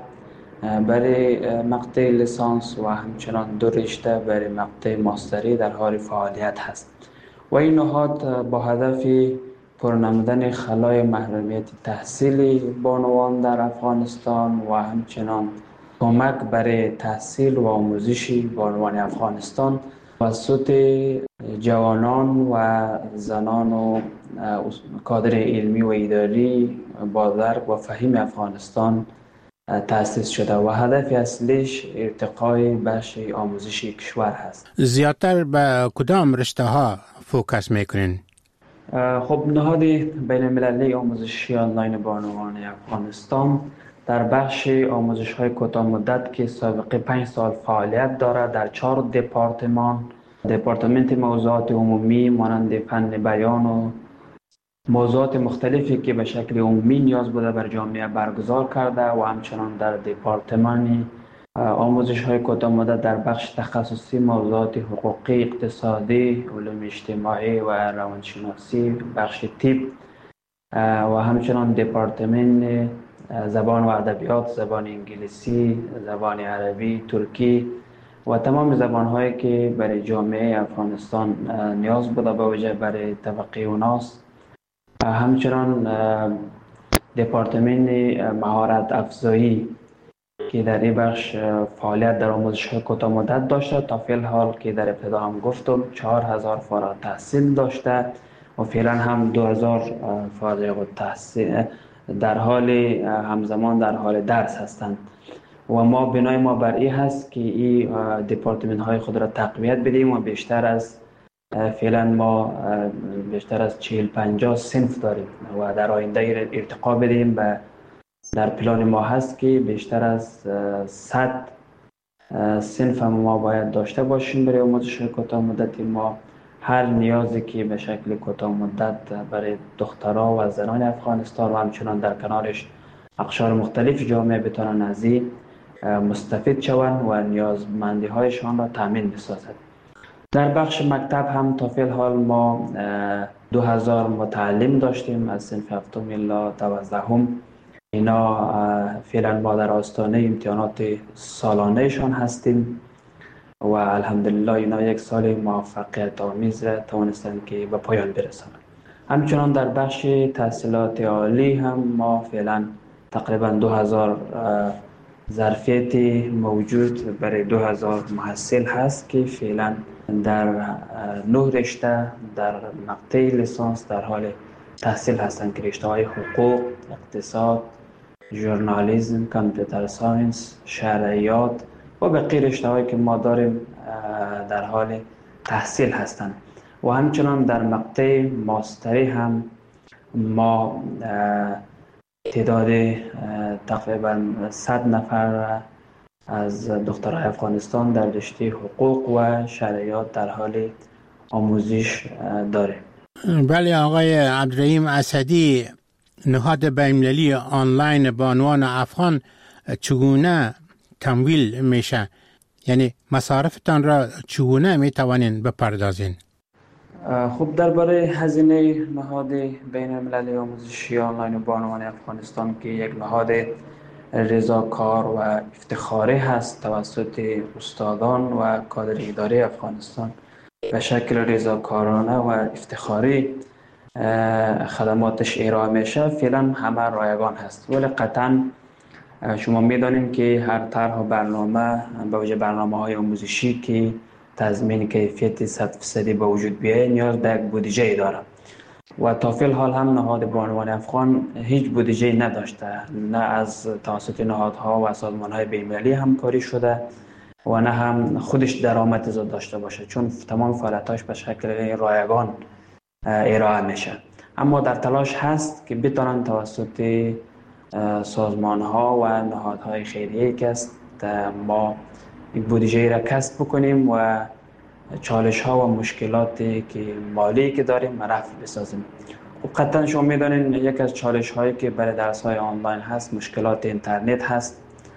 برای مقطع لیسانس و همچنان دو رشته برای مقطع ماستری در حال فعالیت هست و این نهاد با هدف پرنمودن خلای محرومیت تحصیلی بانوان در افغانستان و همچنان کمک برای تحصیل و آموزش بانوان افغانستان توسط جوانان و زنان و کادر علمی و اداری با درک و فهم افغانستان تأسیس شده و هدف اصلیش ارتقای بخش آموزشی کشور هست. زیادتر به کدام رشته ها فوکس میکنین؟ خب نهاد بین المللی آموزشی آنلاین بانوان افغانستان در بخش آموزش های کوتاه مدت که سابقه پنج سال فعالیت دارد در چهار دپارتمان دپارتمنت موضوعات عمومی مانند فن بیان و موضوعات مختلفی که به شکل عمومی نیاز بوده بر جامعه برگزار کرده و همچنان در دپارتمان آموزش های کوتاه مدت در بخش تخصصی موضوعات حقوقی، اقتصادی، علوم اجتماعی و روانشناسی، بخش طب و همچنان دپارتمان زبان و ادبیات، زبان انگلیسی، زبان عربی، ترکی و تمام زبان‌هایی که برای جامعه افغانستان نیاز بوده به وجه برای طبقه اوناست. همچنان دپارتمان مهارت افزایی که در این بخش فعالیت در آموزش کوتاه مدت داشته تا فعل حال که در ابتدا هم گفتم چهار هزار فارغ التحصیل داشته و فعلا هم دو هزار فارغ التحصیل در حال همزمان در حال درس هستند و ما بنای ما بر این هست که این دپارتمان های خود را تقویت بدیم و بیشتر از فعلا ما بیشتر از چهل پنجاه صنف داریم و در آینده ارتقا بدیم و در پلان ما هست که بیشتر از صد صنف ما باید داشته باشیم برای آموزش کوتاه مدت. ما هر نیازی که به شکل کوتاه مدت برای دخترها و زنان افغانستان و همچنان در کنارش اقشار مختلف جامعه بتوانند از این مستفید شوند و نیازمندی هایشان را تامین بسازد. در بخش مکتب هم تا فعل حال ما دو هزار متعلم داشتیم از صنف هفتم الی دوازدهم. اینا فعلا ما در آستانه امتحانات سالانهشان هستیم و الحمدلله اینا یک سال موفقیت آمیز را توانستند که به پایان برسانند. همچنان در بخش تحصیلات عالی هم ما فعلا تقریبا دو هزار ظرفیت موجود برای دو هزار محصل هست که فعلا در نه رشته در مقطع لیسانس در حال تحصیل هستند که رشته های حقوق، اقتصاد، ژورنالیسم، کامپیوتر ساینس، شرعیات و بقیه رشته هایی که ما داریم در حال تحصیل هستند و همچنان در مقطع ماستری هم ما تعداد تقریبا صد نفر از دخترای افغانستان در رشته حقوق و شرعیات در حال آموزش داریم. بله آقای عبدالرحیم اسدی، نهاد بین‌المللی آنلاین بانوان افغان چگونه تمویل میشه؟ یعنی مصارفتان را چگونه میتوانین بپردازین؟ خب درباره هزینه نهاد بین المللی آموزشی آنلاین بانوان افغانستان که یک نهاد رضاکار و افتخاری هست توسط استادان و کادر اداری افغانستان به شکل رضاکارانه و افتخاری خدماتش ارائه میشه، فعلا همه رایگان هست. ولی قطعا شما میدانید که هر طرح و برنامه به وجه برنامه های آموزشی که تضمین کیفیت صد فیصدی به وجود بیاید نیاز به یک بودجه داره و تا فعل حال هم نهاد بانوان افغان هیچ بودجه نداشته، نه از توسط نهادها و سازمانهای بین‌المللی همکاری شده و نه هم خودش درآمد زیاد داشته باشه، چون تمام فعالیتاش به شکل رایگان ارائه میشه. اما در تلاش هست که بتونن توسط سازمانها و نهادهای خیریه که است ما این بودجه را کسب بکنیم و چالش ها و مشکلاتی که مالی که داریم رفع بسازیم. خب قطعا شما میدونین یک از چالش هایی که برای درس های آنلاین هست مشکلات اینترنت هست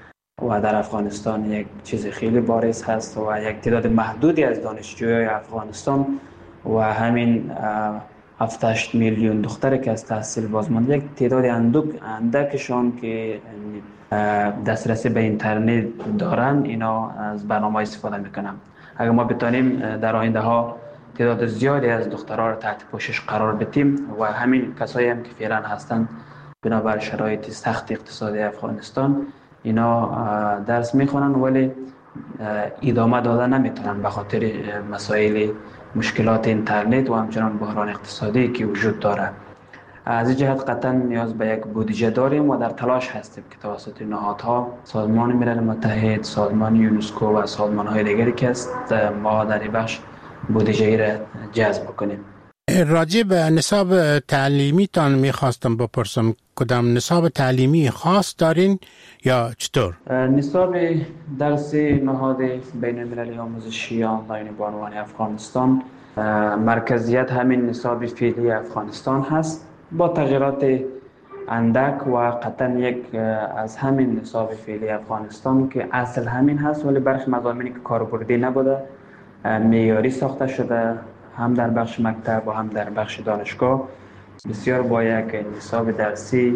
و در افغانستان یک چیز خیلی بارز هست و یک تعداد محدودی از دانشجویان افغانستان و همین هفت هشت میلیون دختری که از تحصیل بازمانده، یک تعداد اندک اندکشان که دسترسی به اینترنت دارن، اینا از برنامه استفاده میکنن. اگر ما بتانیم در آینده ها تعداد زیادی از دخترها را تحت پوشش قرار بدیم و همین کسایی هم که فعلا هستند بنابر شرایط سخت اقتصادی افغانستان اینا درس میخونن ولی ادامه داده نمیتونن به خاطر مسائل مشکلات اینترنت و همچنان بحران اقتصادی که وجود داره. از این جهت قطعا نیاز به یک بودجه داریم و در تلاش هستیم که توسط نهادها، سازمان ملل متحد، سازمان یونسکو و سازمان‌های دیگری که است ما در این بخش بودجه‌ای را جذب کنیم. راجع به نصاب تعلیمی تان میخواستم بپرسم، کدام نصاب تعلیمی خاص دارین یا چطور؟ نصاب درس نهاد بین المللی آموزشی آنلاین بانوان افغانستان مرکزیت همین نصاب فعلی افغانستان هست با تغییرات اندک و قطعا یک از همین نصاب فعلی افغانستان که اصل همین هست ولی برخی مضامینی که کاربردی نبوده معیاری ساخته شده، هم در بخش مکتب و هم در بخش دانشگاه بسیار با یک نصاب درسی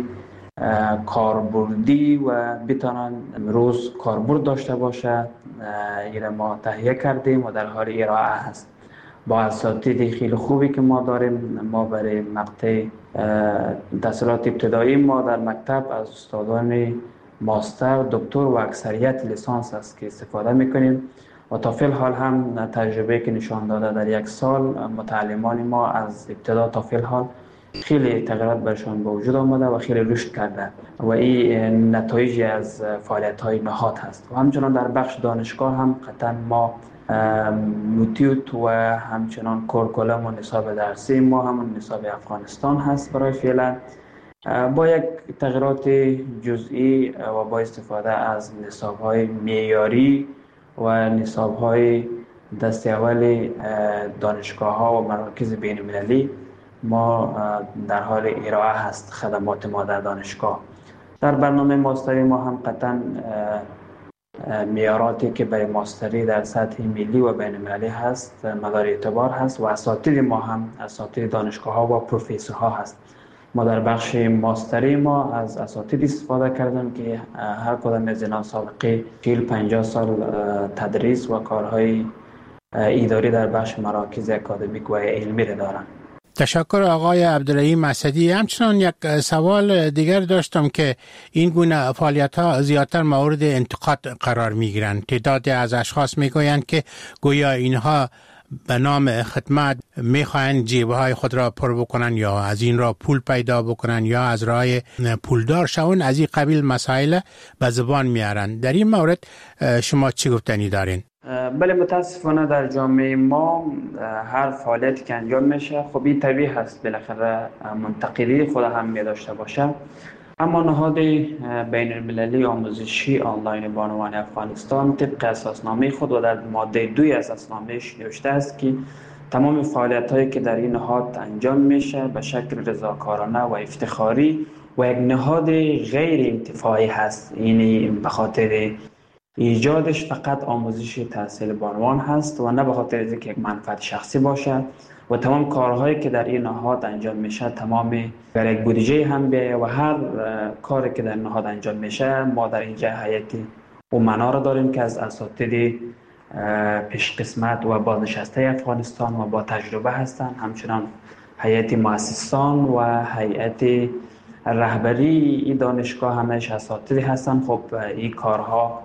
کاربردی و بتانن امروز کاربرد داشته باشه ایره ما تهیه کردیم و در حال ارائه هست با اساتید خیلی خوبی که ما داریم. ما برای مقطع تحصیلات ابتدایی ما در مکتب از استادان ماستر، دکتر و اکثریت لیسانس است که استفاده میکنیم و تا فیل حال هم تجربه که نشان داده در یک سال متعلمان ما از ابتدا تا فیل حال خیلی تغییرات برشان به وجود آمده و خیلی رشد کرده و این نتایجی از فعالیت های نهاد هست. و همچنان در بخش دانشگاه هم قطعا ما موتیوت و همچنان کورکولم و نصاب درسی ما همون نصاب افغانستان هست برای فعلا با یک تغییرات جزئی و با استفاده از نصاب های معیاری و نصاب های دست اول دانشگاه ها و مراکز بین المللی ما در حال ارائه هست خدمات ما در دانشگاه. در برنامه ماستری ما هم قطعا معیاراتی که برای ماستری در سطح ملی و بین المللی هست مدار اعتبار هست و اساتید ما هم اساتید دانشگاه ها و پروفسورها هست. ما در بخش ماستری ما از اساتید استفاده کردیم که هر کدام از اینا سابقه چهل پنجاه سال تدریس و کارهای اداری در بخش مراکز اکادمیک و علمی را دارند. تشکر آقای عبدالرحیم اسدی. همچنان یک سوال دیگر داشتم که این گونه فعالیت ها زیادتر مورد انتقاد قرار می گیرند. تعدادی از اشخاص می گویند که گویا اینها به نام خدمت می خواهند جیبه های خود را پر بکنن یا از این را پول پیدا بکنن یا از راه پولدار شون، از این قبیل مسائل به زبان میارن. در این مورد شما چی گفتنی دارین؟ بله، متاسفانه در جامعه ما هر فعالیتی که انجام میشه خب این طبیعی هست بالاخره منتقدی خود هم می داشته باشه، اما نهاد بین المللی آموزشی آنلاین بانوان افغانستان طبق اساسنامه خود و در ماده دوی از اساسنامه‌اش نوشته است که تمام فعالیت هایی که در این نهاد انجام میشه به شکل رضاکارانه و افتخاری و یک نهاد غیر انتفاعی هست. یعنی به خاطر ایجادش فقط آموزش تحصیل بانوان هست و نه به خاطر اینکه یک منفعت شخصی باشه و تمام کارهایی که در این نهاد انجام میشه تمام در یک بودجه هم بیایه و هر کاری که در نهاد انجام میشه ما در اینجا هیئت امنا را داریم که از اساتید پیش قسمت و بازنشسته افغانستان و با تجربه هستند، همچنان هیئت مؤسسان و هیئت رهبری این دانشگاه همش اساتید هستند. خب این کارها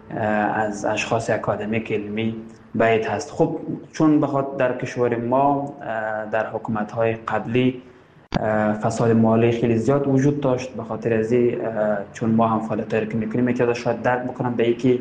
از اشخاص اکادمیک علمی باید هست. خب چون بخاطر در کشور ما در حکومت‌های قبلی فساد مالی خیلی زیاد وجود داشت، به خاطر از این چون ما هم فعالیت‌هایی که می‌کنیم می‌تونه شاید درک بکنم به اینکه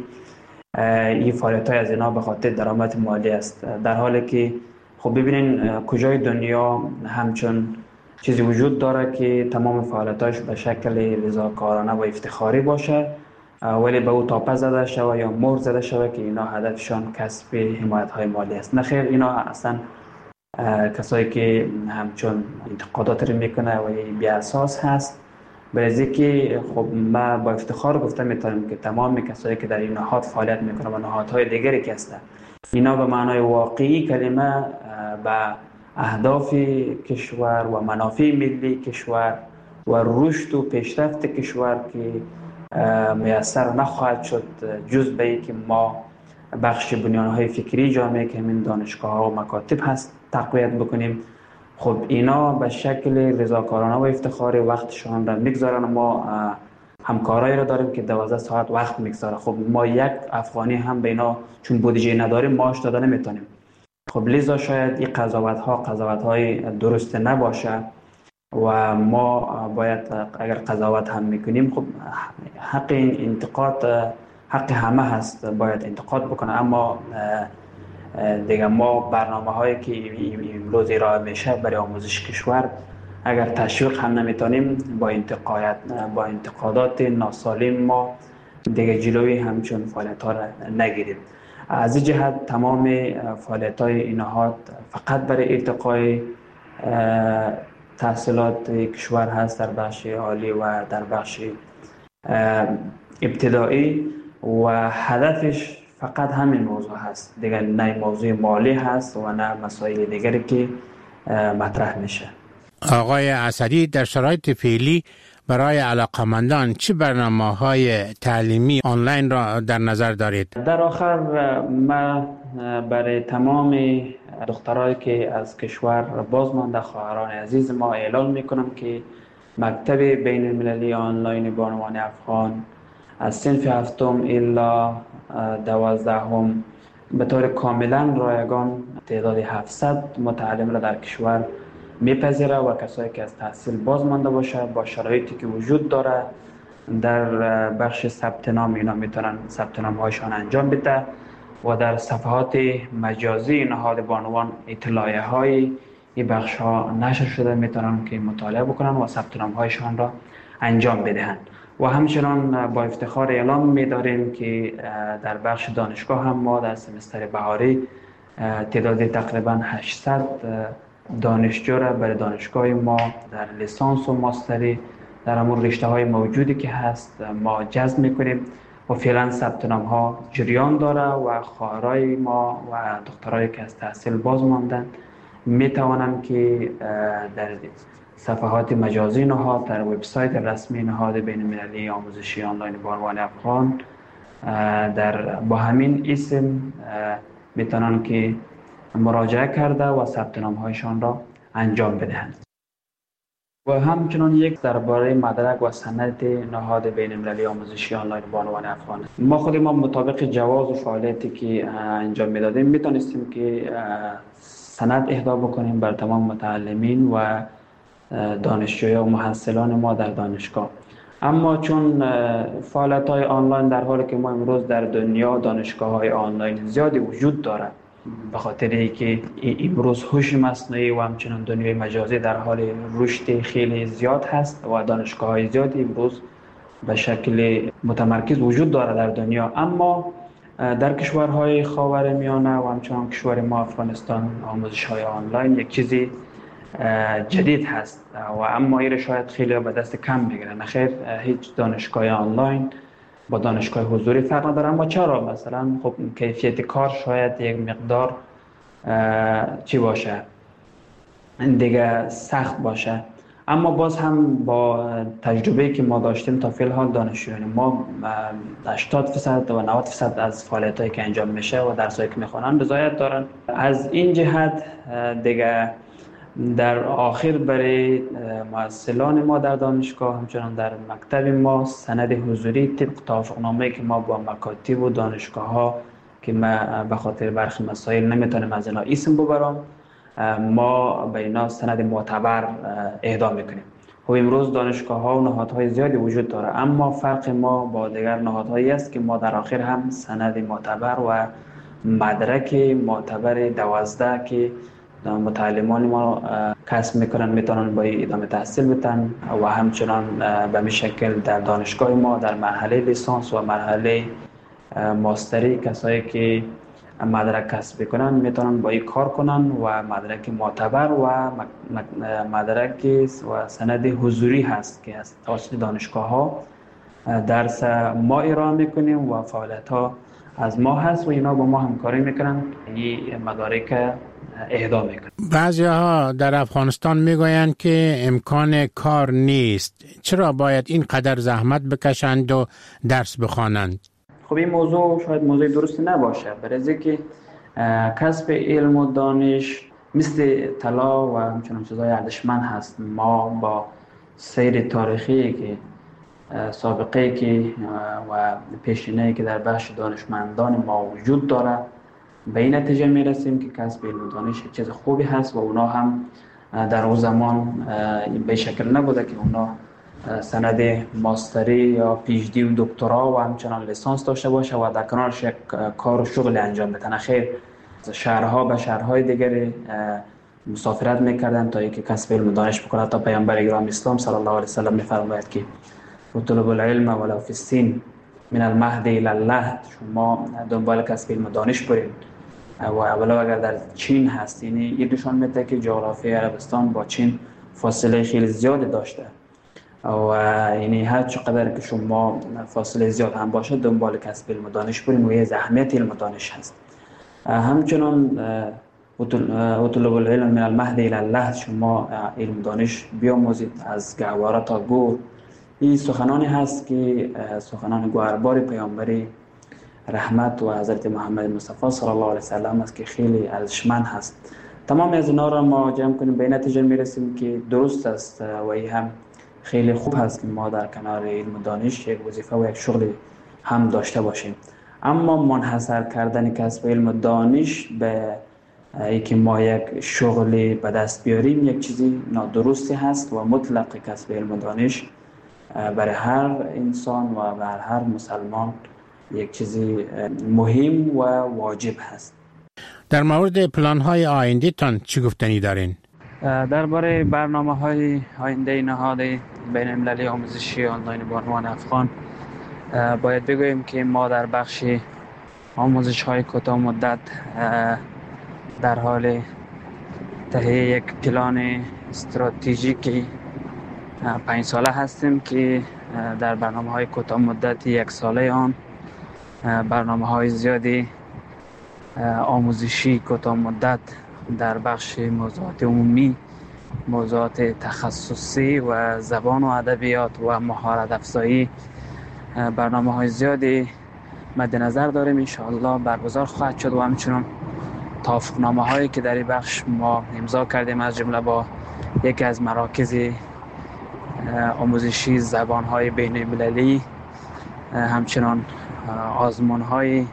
این فعالیت‌های از اینا به خاطر درآمد مالی است، در حالی که خب ببینین کجای دنیا همچون چیزی وجود داره که تمام فعالیت‌هاش به شکل رضاکارانه و افتخاری باشه ولی به او تاپه زده شود یا مهر زده شود که اینا هدفشان کسب حمایت‌های مالی است. نه خیر، اینا اصلا کسایی که همچون انتقادات رو میکنه و بی اساس هست برای که خب ما با افتخار گفته میتونم که تمام کسایی که در این نهاد فعالیت میکنن و نهادهای دیگری که هستن، اینا به معنای واقعی کلمه به اهداف کشور و منافع ملی کشور و رشد و پیشرفت کشور که میسر نخواهد شد جز به این که ما بخش بنیانهای فکری جامعه که همین دانشگاه ها و مکاتب هست تقویت بکنیم. خب اینا به شکل رضاکارانه و افتخاری وقتشان را میگذارن. ما همکارایی را داریم که دوازده ساعت وقت میگذاره. خب ما یک افغانی هم به اینا چون بودجه نداریم معاش داده نمیتونیم. خب لذا شاید این قضاوت ها قضاوت های درست نباشه و ما باید اگر قضاوت هم میکنیم خب حق این انتقاد حق همه هست، باید انتقاد بکنه. اما دیگه ما برنامه هایی که امروز ارائه میشه برای آموزش کشور اگر تشویق هم نمیتونیم با انتقادات با انتقادات ناسالم ما دیگه جلوی همچون فعالیت ها را نگیریم. از این جهت تمام فعالیت های این نهاد فقط برای ارتقای تحصیلات کشور هست در بخش عالی و در بخش ابتدایی و هدفش فقط همین موضوع هست دیگه، نه موضوع مالی هست و نه مسائل دیگری که مطرح میشه. آقای اسدی، در شرایط فعلی برای علاقمندان چه برنامه‌های تعلیمی آنلاین را در نظر دارید؟ در آخر ما برای تمام دخترایی که از کشور بازمانده خواهران عزیز ما اعلام میکنم که مکتب بین المللی آنلاین بانوان افغان از صنف هفتم الا دوازدهم به طور کاملا رایگان تعداد هفتصد متعلم را در کشور میپذیره و کسایی که از تحصیل باز مانده باشه با شرایطی که وجود داره در بخش ثبت نام اینا میتونن ثبت نام هایشان انجام بده و در صفحات مجازی نهاد بانوان اطلاعیه های این بخش ها نشر شده میتونن که مطالعه بکنن و ثبت نام هایشان را انجام بدهند. و همچنان با افتخار اعلام می‌داریم که در بخش دانشگاه هم ما در سمستر بهاری تعداد تقریبا هشتصد دانشجو را برای دانشگاه ما در لیسانس و ماستری در همون رشته‌های موجودی که هست ما جذب می‌کنیم و فعلا ثبت نام ها جریان داره و خواهرای ما و دخترایی که از تحصیل باز ماندن می‌توانند که در صفحات مجازی نهاد در وبسایت رسمی نهاد بین المللی آموزشی آنلاین بانوان افغان در با همین اسم میتونن که مراجعه کرده و ثبت نام هایشان را انجام بدهند. و همچنان یک درباره مدرک و سند نهاد بین المللی آموزشی آنلاین بانوان افغان، ما خود ما مطابق جواز و فعالیتی که انجام میدادیم میتونستیم که سند اهدا بکنیم بر تمام متعلمین و دانشجویان و محصلان ما در دانشگاه. اما چون فعالیت های آنلاین در حالی که ما امروز در دنیا دانشگاه های آنلاین زیادی وجود دارد به خاطر اینکه امروز هوش مصنوعی و همچنین دنیای مجازی در حال رشد خیلی زیاد هست و دانشگاه های زیادی امروز به شکل متمرکز وجود دارد در دنیا، اما در کشورهای خاورمیانه و همچنین کشور ما افغانستان آموزش های آنلاین یک چیزی جدید هست و اما این شاید خیلی به دست کم بگیرن. نخیر، هیچ دانشگاه آنلاین با دانشگاه حضوری فرق نداره، اما چرا مثلا خب کیفیت کار شاید یک مقدار چی باشه دیگه سخت باشه، اما باز هم با تجربه‌ای که ما داشتیم تا فعل حال دانشجویان ما هشتاد درصد و نود درصد از فعالیتایی که انجام میشه و درسایی که میخوانن رضایت دارن. از این جهت دیگه در آخر برای محصلان ما در دانشگاه همچنان در مکتب ما سند حضوری طبق توافقنامه‌ای که ما با مکاتب و دانشگاه ها که ما به خاطر برخی مسائل نمیتونیم از اینا اسم ببرم، ما به اینا سند معتبر اهدا میکنیم. خب امروز دانشگاه ها و نهادهای زیادی وجود داره، اما فرق ما با دیگر نهادهایی است که ما در آخر هم سند معتبر و مدرک معتبر دوازده که متعلمان ما کسب میکنن میتونن با ادامه تحصیل بتن و همچنان به می شکل در دانشگاه ما در مرحله لیسانس و مرحله ماستری کسایی که مدرک کسب کنن میتونن با این کار کنن و مدرک معتبر و مدرک و سند حضوری هست که از توسط دانشگاه ها درس ما ارائه میکنیم و فعالیت ها از ما هست و اینا با ما همکاری میکنن این مدارک اهدا میکنن. بعضی ها در افغانستان میگویند که امکان کار نیست، چرا باید این قدر زحمت بکشند و درس بخوانند؟ خب این موضوع شاید موضوع درستی نباشه، برای که کسب علم و دانش مثل طلا و همچنان چیزهای ارزشمند هست. ما با سیر تاریخی که سابقه که و پیشینه‌ای که در بخش دانشمندان ما وجود داره به این نتیجه میرسیم که کسب علم و دانش چیز خوبی هست و اونا هم در اون زمان به شکل نبوده که اونا سند ماستری یا پیش دی و دکترا و همچنان لیسانس داشته باشه و در کنارش یک کار و شغل انجام بدن. خیر شهرها به شهرهای دیگری مسافرت میکردن تا اینکه کسب علم و دانش بکنه. تا پیامبر گرامی اسلام صلی الله علیه و سلم میفرماید که اطلب العلم ولو فی الصین من المهد الی اللحد، شما دنبال کسب علم و دانش برید و اولا اگر در چین هست، یعنی این نشان میده که جغرافی عربستان با چین فاصله خیلی زیادی داشته و یعنی هر چقدر که شما فاصله زیاد هم باشه دنبال کسب علم و دانش برید و یه اهمیت علم و دانش هست. همچنان اطلب العلم من المهد الی اللحد، شما علم و دانش بیاموزید از گهواره تا گور. این سخنانی هست که سخنان گوهربار پیامبری رحمت و حضرت محمد مصطفی صلی الله علیه و سلم است که خیلی ارزشمند هست. تمام از اینا را ما جمع کنیم به نتیجه میرسیم که درست است و این هم خیلی خوب هست که ما در کنار علم و دانش یک وظیفه و یک شغل هم داشته باشیم. اما منحصر کردن کسب علم و دانش به اینکه ما یک شغلی به دست بیاریم یک چیزی نادرستی هست و مطلق کسب علم و دانش برای هر انسان و برای هر مسلمان یک چیزی مهم و واجب هست. در مورد پلان های آینده تان چی گفتنی دارین؟ درباره برنامه های آینده نهاد بین المللی آموزشی آنلاین بانوان افغان باید بگوییم که ما در بخش آموزش های کوتاه مدت در حال تهیه یک پلان استراتژیکی پنج ساله هستیم که در برنامه های کوتاه مدت یک ساله آن برنامه های زیادی آموزشی کوتاه مدت در بخش موضوعات عمومی، موضوعات تخصصی و زبان و ادبیات و مهارت افزایی برنامه های زیادی مد نظر داریم. ان شاء الله برگزار خواهد شد و همچنین توافقنامه هایی که در این بخش ما امضا کردیم از جمله با یکی از مراکز آموزشی زبان های بین المللی، همچنان آزمون های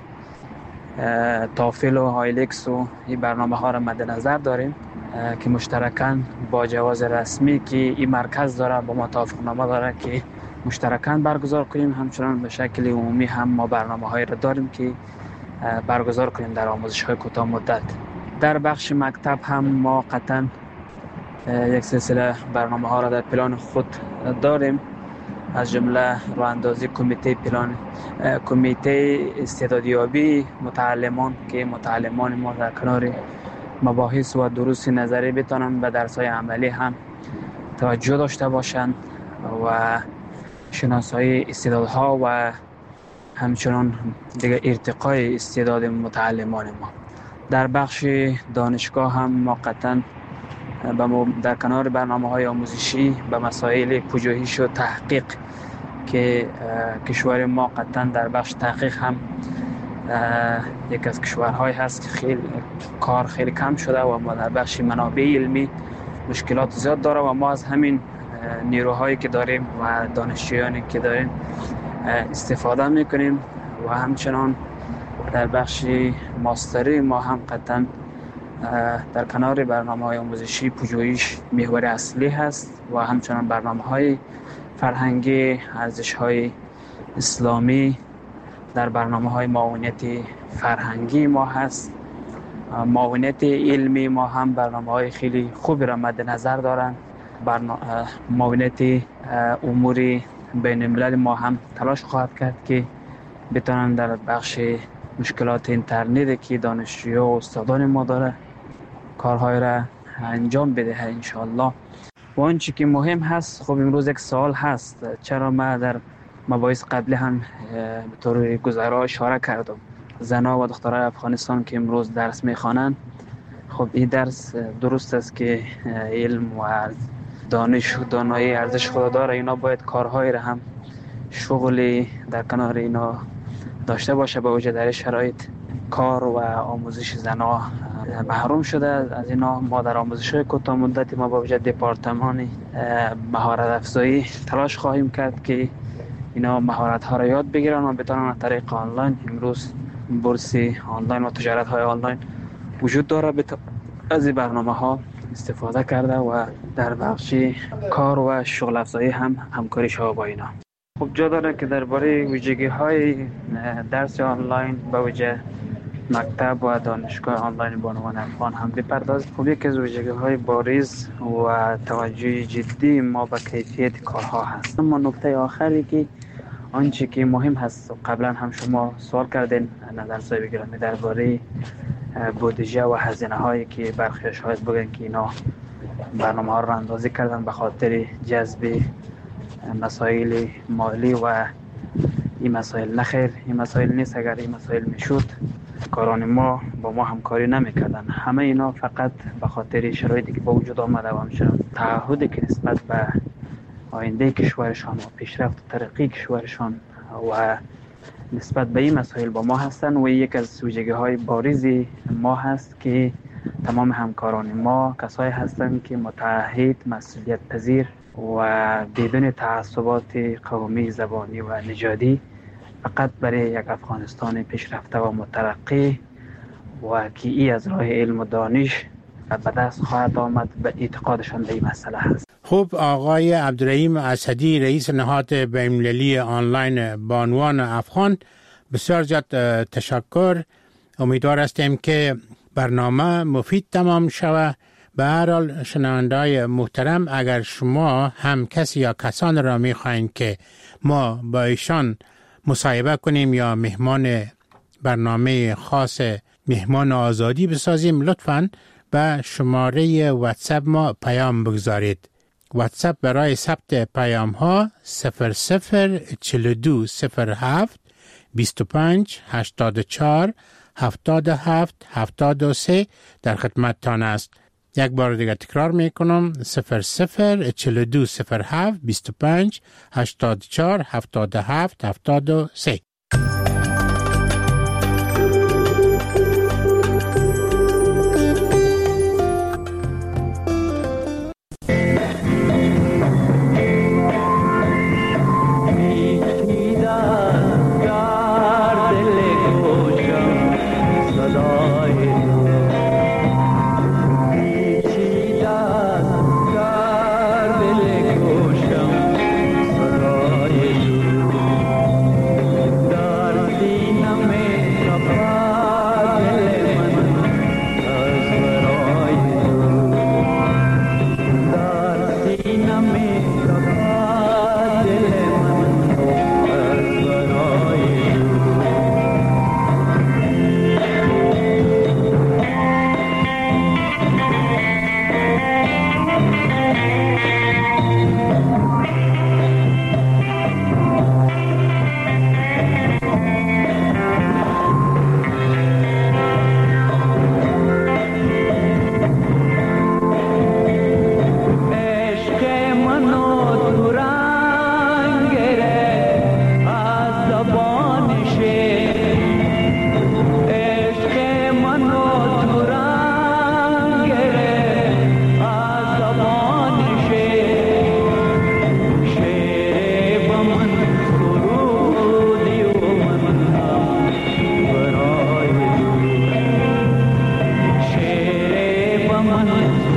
تافل و هایلکس و این برنامه ها را مد نظر داریم که مشترکاً با جواز رسمی که این مرکز داره با ما توافقنامه داره که مشترکاً برگزار کنیم. همچنان به شکل عمومی هم ما برنامه هایی را داریم که برگزار کنیم در آموزش های کوتاه مدت. در بخش مکتب هم ما قطعاً یک سلسله برنامه ها را در پلان خود داریم، از جمله راه اندازی کمیته پلان کمیته استعدادیابی متعلمان که متعلمان ما در کنار مباحث و دروس نظری بتونن به درس‌های عملی هم توجه داشته باشند و شناسایی استعدادها و همچنان دیگه ارتقای استعداد متعلمان ما. در بخش دانشگاه هم ما قطعاً در کنار برنامه‌های آموزشی به مسائل پژوهش و تحقیق که کشور ما قطعاً در بخش تحقیق هم یک از کشورهای هست که خیلی کار خیلی کم شده و ما در بخش منابع علمی مشکلات زیاد داره و ما از همین نیروهایی که داریم و دانشجویانی که داریم استفاده میکنیم و همچنان در بخش ماستری ما هم قطعاً در کنار برنامه‌های آموزشی پژوهش محور اصلی هست و همچنان برنامه‌های فرهنگی، ارزش‌های اسلامی در برنامه‌های معاونت فرهنگی ما هست. معاونت علمی ما هم برنامه‌های خیلی خوبی را مد نظر دارند. برنامه معاونت امور بین الملل ما هم تلاش خواهد کرد که بتوانند در بخش مشکلات اینترنتی که دانشجویا و استادان ما داره کارهای را انجام بده انشالله. و آنچه که مهم هست، خب امروز یک سوال هست، چرا ما در مباحث قبلی هم به طور گذرا اشاره کردم زنها و دخترای افغانستان که امروز درس میخوانند، خب این درس درست است که علم و دانش و دانایی ارزش خود داره، اینا باید کارهای را هم شغلی در کنار اینا داشته باشه. با وجه در شرایط کار و آموزش زنها محروم شده از اینا. ما در آموزش کوتاه مدتی ما با وجه دپارتمان مهارت افزایی تلاش خواهیم کرد که اینا مهارت ها را یاد بگیرن و بتونن از طریق آنلاین، امروز بورس آنلاین و تجارت های آنلاین وجود داره، از این برنامه ها استفاده کرده و در بخش کار و شغل افزایی هم همکاری شود با اینا. خب جا داره که درباره ویژگی های درس آنلاین با وجه مکتب و دانشگاه آنلاین بانوان افغان هم بپردازیم. خب یکی از ویژگی های بارز و توجه جدی ما به کیفیت کارها هست. اما نکته آخری که آنچه که مهم هست، قبلا هم شما سوال کردین نظر صاحب گرامی درباره بودجه و هزینه هایی که برخی شاید بگن که اینا برنامه ها رو اندازی کردن به خاطر جذب مسائل مالی و این مسائل. نخیر، این مسائل نیست. اگر این مسائل میشد کاران ما با ما همکاری نمیکردن. همه اینا فقط به خاطر شرایطی که با وجود آمده و همچنان تعهدی که نسبت به آینده کشورشان و پیشرفت و ترقی کشورشان و نسبت به این مسائل با ما هستن و یک از ویژگی های بارز ما هست که تمام همکاران ما کسایی هستند که متعهد، مسئولیت پذیر و بدون تعصبات قومی، زبانی و نژادی فقط برای یک افغانستان پیشرفته و مترقی و که ای از راه علم و دانش به دست خواهد آمد به اعتقادشان به این مسئله هست. خوب، آقای عبدالرحیم اسدی رئیس نهاد بین‌المللی آنلاین بانوان افغان، بسیار زیاد تشکر. امیدوار هستیم که برنامه مفید تمام شود. به هر حال شنونده‌های محترم، اگر شما هم کسی یا کسان را می‌خواهید که ما با ایشان مصاحبه کنیم یا مهمان برنامه خاص مهمان آزادی بسازیم، لطفاً به شماره واتساپ ما پیام بگذارید. واتساپ برای ثبت پیام ها صفر صفر چهل و دو صفر هفت بیست و پنج هشتاد و چهار هفتاد و هفت هفتاد و سه در خدمتتان است. یک بار دیگر تکرار میکنم، صفر صفر چهل و دو صفر هفت بیست و پنج هشتاد و چهار هفتاد و هفت هفتاد و سه. One